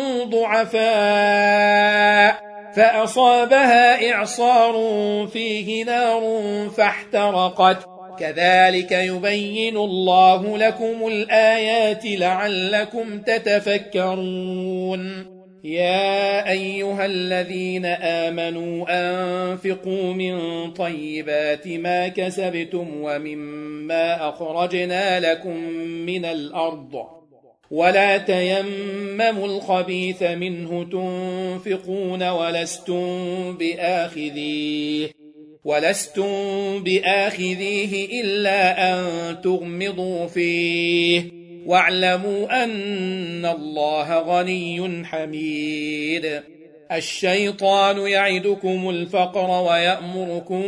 ضعفاء فأصابها إعصار فيه نار فاحترقت كذلك يبين الله لكم الآيات لعلكم تتفكرون يا أيها الذين آمنوا أنفقوا من طيبات ما كسبتم ومما أخرجنا لكم من الأرض ولا تيمموا الخبيث منه تنفقون ولستم بآخذيه ولستم بآخذيه إلا أن تغمضوا فيه واعلموا أن الله غني حميد الشيطان يعدكم الفقر ويأمركم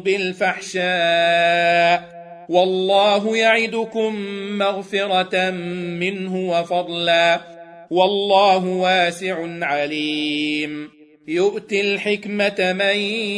بالفحشاء والله يعدكم مغفرة منه وفضلا والله واسع عليم يؤتي الحكمة من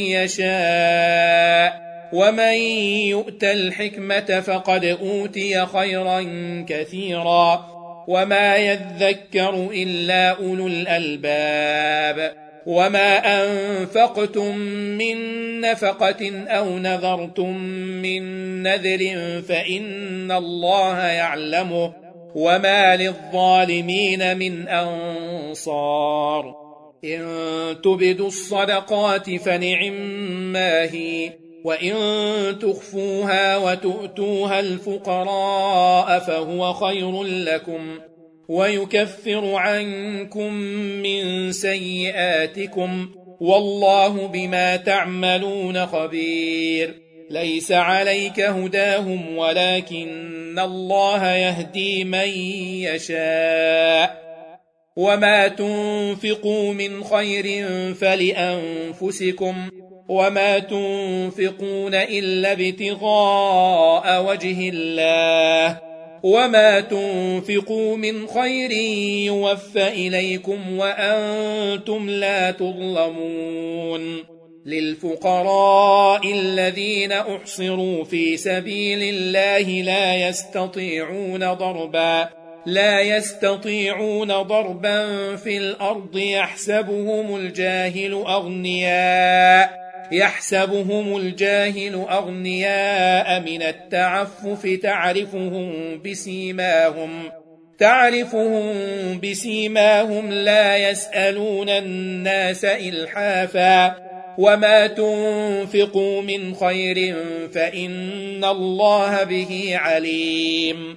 يشاء ومن يؤت الحكمة فقد أوتي خيرا كثيرا وما يذكر إلا أولو الألباب وما أنفقتم من نفقة أو نذرتم من نذر فإن الله يعلمه وما للظالمين من أنصار إن تبدوا الصدقات فنعما هي وإن تخفوها وتؤتوها الفقراء فهو خير لكم ويكفر عنكم من سيئاتكم والله بما تعملون خبير ليس عليك هداهم ولكن الله يهدي من يشاء وما تنفقوا من خير فلأنفسكم وما تنفقون إلا ابتغاء وجه الله وما تنفقوا من خير يوفى إليكم وأنتم لا تظلمون للفقراء الذين أحصروا في سبيل الله لا يستطيعون ضربا لا يستطيعون ضربا في الأرض يحسبهم الجاهل أغنياء يحسبهم الجاهل أغنياء من التعفف تعرفهم بسيماهم تعرفهم بسيماهم لا يسألون الناس إلحافا وما تنفقوا من خير فإن الله به عليم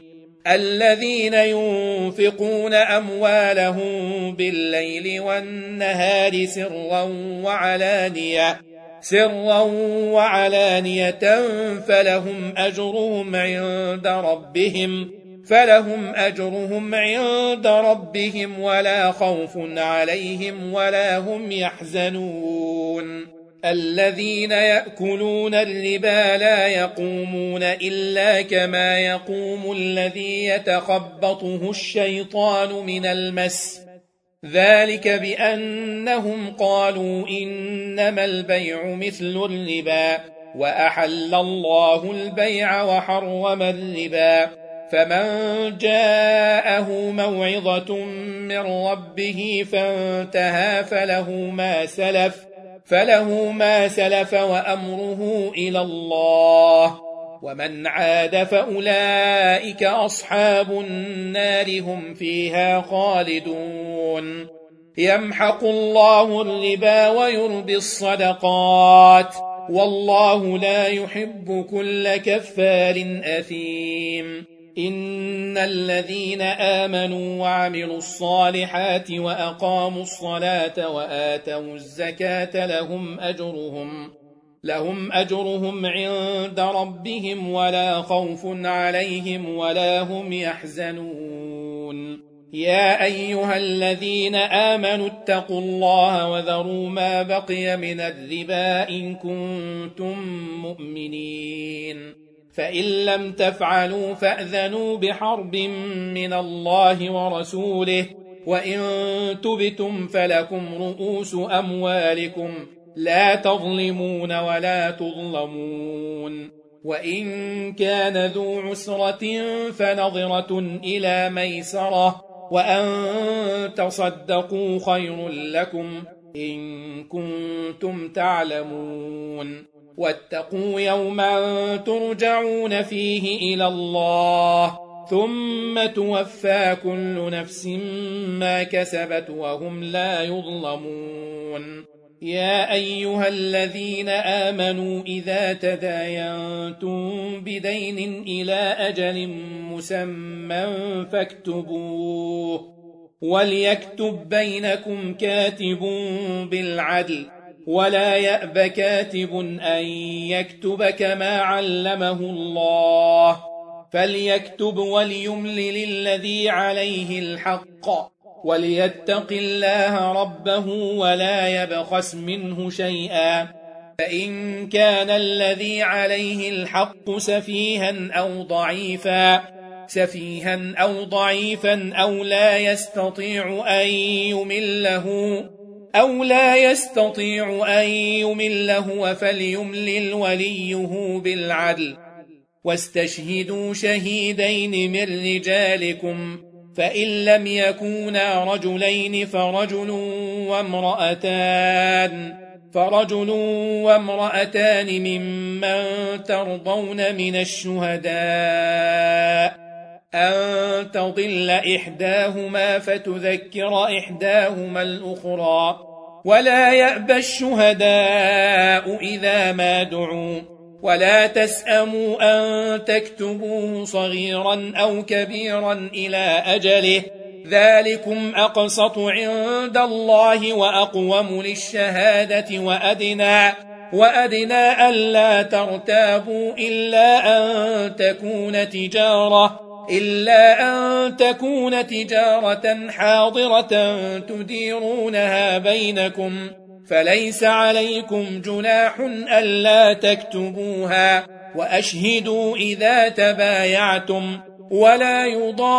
الذين ينفقون أموالهم بالليل والنهار سرا وعلانية سرا وعلانية فلهم أجرهم عند ربهم فلهم أجرهم عند ربهم ولا خوف عليهم ولا هم يحزنون الذين يأكلون الربا لا يقومون إلا كما يقوم الذي يتخبطه الشيطان من المس ذلك بأنهم قالوا إنما البيع مثل الربا وأحل الله البيع وحرم الربا فمن جاءه موعظة من ربه فانتهى فله ما سلف فله ما سلف وأمره إلى الله ومن عاد فأولئك أصحاب النار هم فيها خالدون يمحق الله الربا ويربي الصدقات والله لا يحب كل كفار أثيم إن الذين آمنوا وعملوا الصالحات وأقاموا الصلاة وآتوا الزكاة لهم أجرهم لهم أجرهم عند ربهم ولا خوف عليهم ولا هم يحزنون يا أيها الذين آمنوا اتقوا الله وذروا ما بقي من الربا إن كنتم مؤمنين فإن لم تفعلوا فأذنوا بحرب من الله ورسوله وإن تبتم فلكم رؤوس أموالكم لا تظلمون ولا تظلمون وإن كان ذو عسرة فنظرة إلى ميسرة وأن تصدقوا خير لكم إن كنتم تعلمون واتقوا يوما ترجعون فيه إلى الله ثم توفى كل نفس ما كسبت وهم لا يظلمون يا أيها الذين آمنوا إذا تداينتم بدين إلى أجل مسمى فاكتبوه وليكتب بينكم كاتب بالعدل ولا يأب كاتب أن يكتب كما علمه الله فليكتب وليملل الذي عليه الحق وليتق الله ربه ولا يبخس منه شيئا فإن كان الذي عليه الحق سفيها أو ضعيفا سفيها أو ضعيفا أو لا يستطيع أن يمله أو لا يستطيع أن يمله فليملل وليه بالعدل واستشهدوا شهيدين من رجالكم فإن لم يكونا رجلين فرجل وامرأتان فرجل وامرأتان ممن ترضون من الشهداء أن تضل إحداهما فتذكر إحداهما الأخرى ولا يأبى الشهداء إذا ما دعوا ولا تسأموا أن تكتبوه صغيرا أو كبيرا إلى أجله ذلكم أقسط عند الله وأقوم للشهادة وأدنى وأدنى ألا ترتابوا إلا أن تكون تجارة إلا أن تكون تجارة حاضرة تديرونها بينكم فليس عليكم جناح ألا تكتبوها وأشهدوا إذا تبايعتم ولا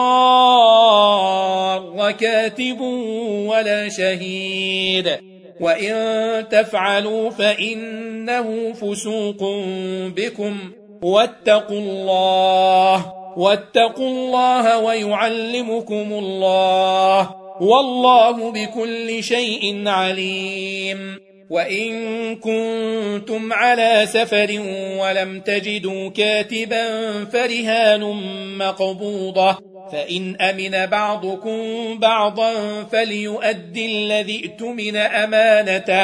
يضار كاتب ولا شهيد وإن تفعلوا فإنه فسوق بكم واتقوا الله واتقوا الله ويعلمكم الله والله بكل شيء عليم وإن كنتم على سفر ولم تجدوا كاتبا فرهان مقبوضة فإن أمن بعضكم بعضا فليؤدي الذي ائتمن أمانته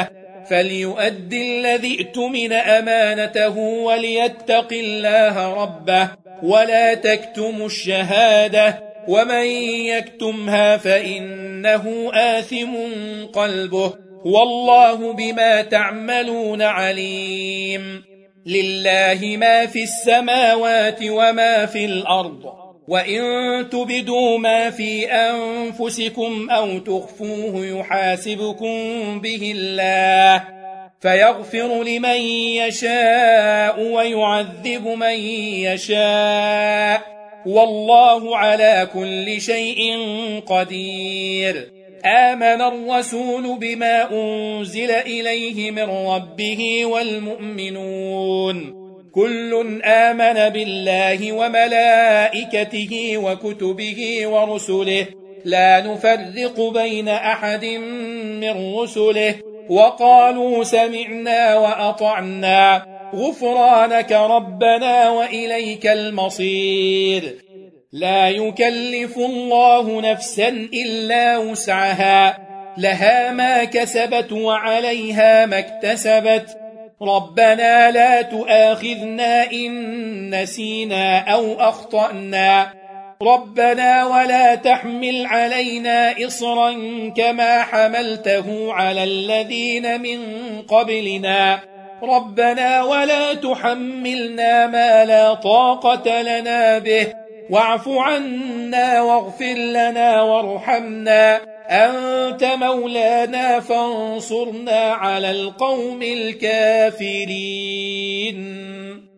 فليؤد الذي ائتمن أمانته وليتق الله ربه ولا تكتموا الشهادة ومن يكتمها فإنه آثم قلبه والله بما تعملون عليم. لله ما في السماوات وما في الأرض وإن تبدوا ما في أنفسكم أو تخفوه يحاسبكم به الله فيغفر لمن يشاء ويعذب من يشاء والله على كل شيء قدير. آمن الرسول بما أنزل إليه من ربه والمؤمنون كل آمن بالله وملائكته وكتبه ورسله لا نفرق بين أحد من رسله وقالوا سمعنا وأطعنا غفرانك ربنا وإليك المصير. لا يكلف الله نفسا إلا وسعها لها ما كسبت وعليها ما اكتسبت ربنا لا تؤاخذنا إن نسينا أو أخطأنا ربنا ولا تحمل علينا إصرا كما حملته على الذين من قبلنا ربنا ولا تحملنا ما لا طاقة لنا به واعف عنا واغفر لنا وارحمنا أنت مولانا فانصرنا على القوم الكافرين.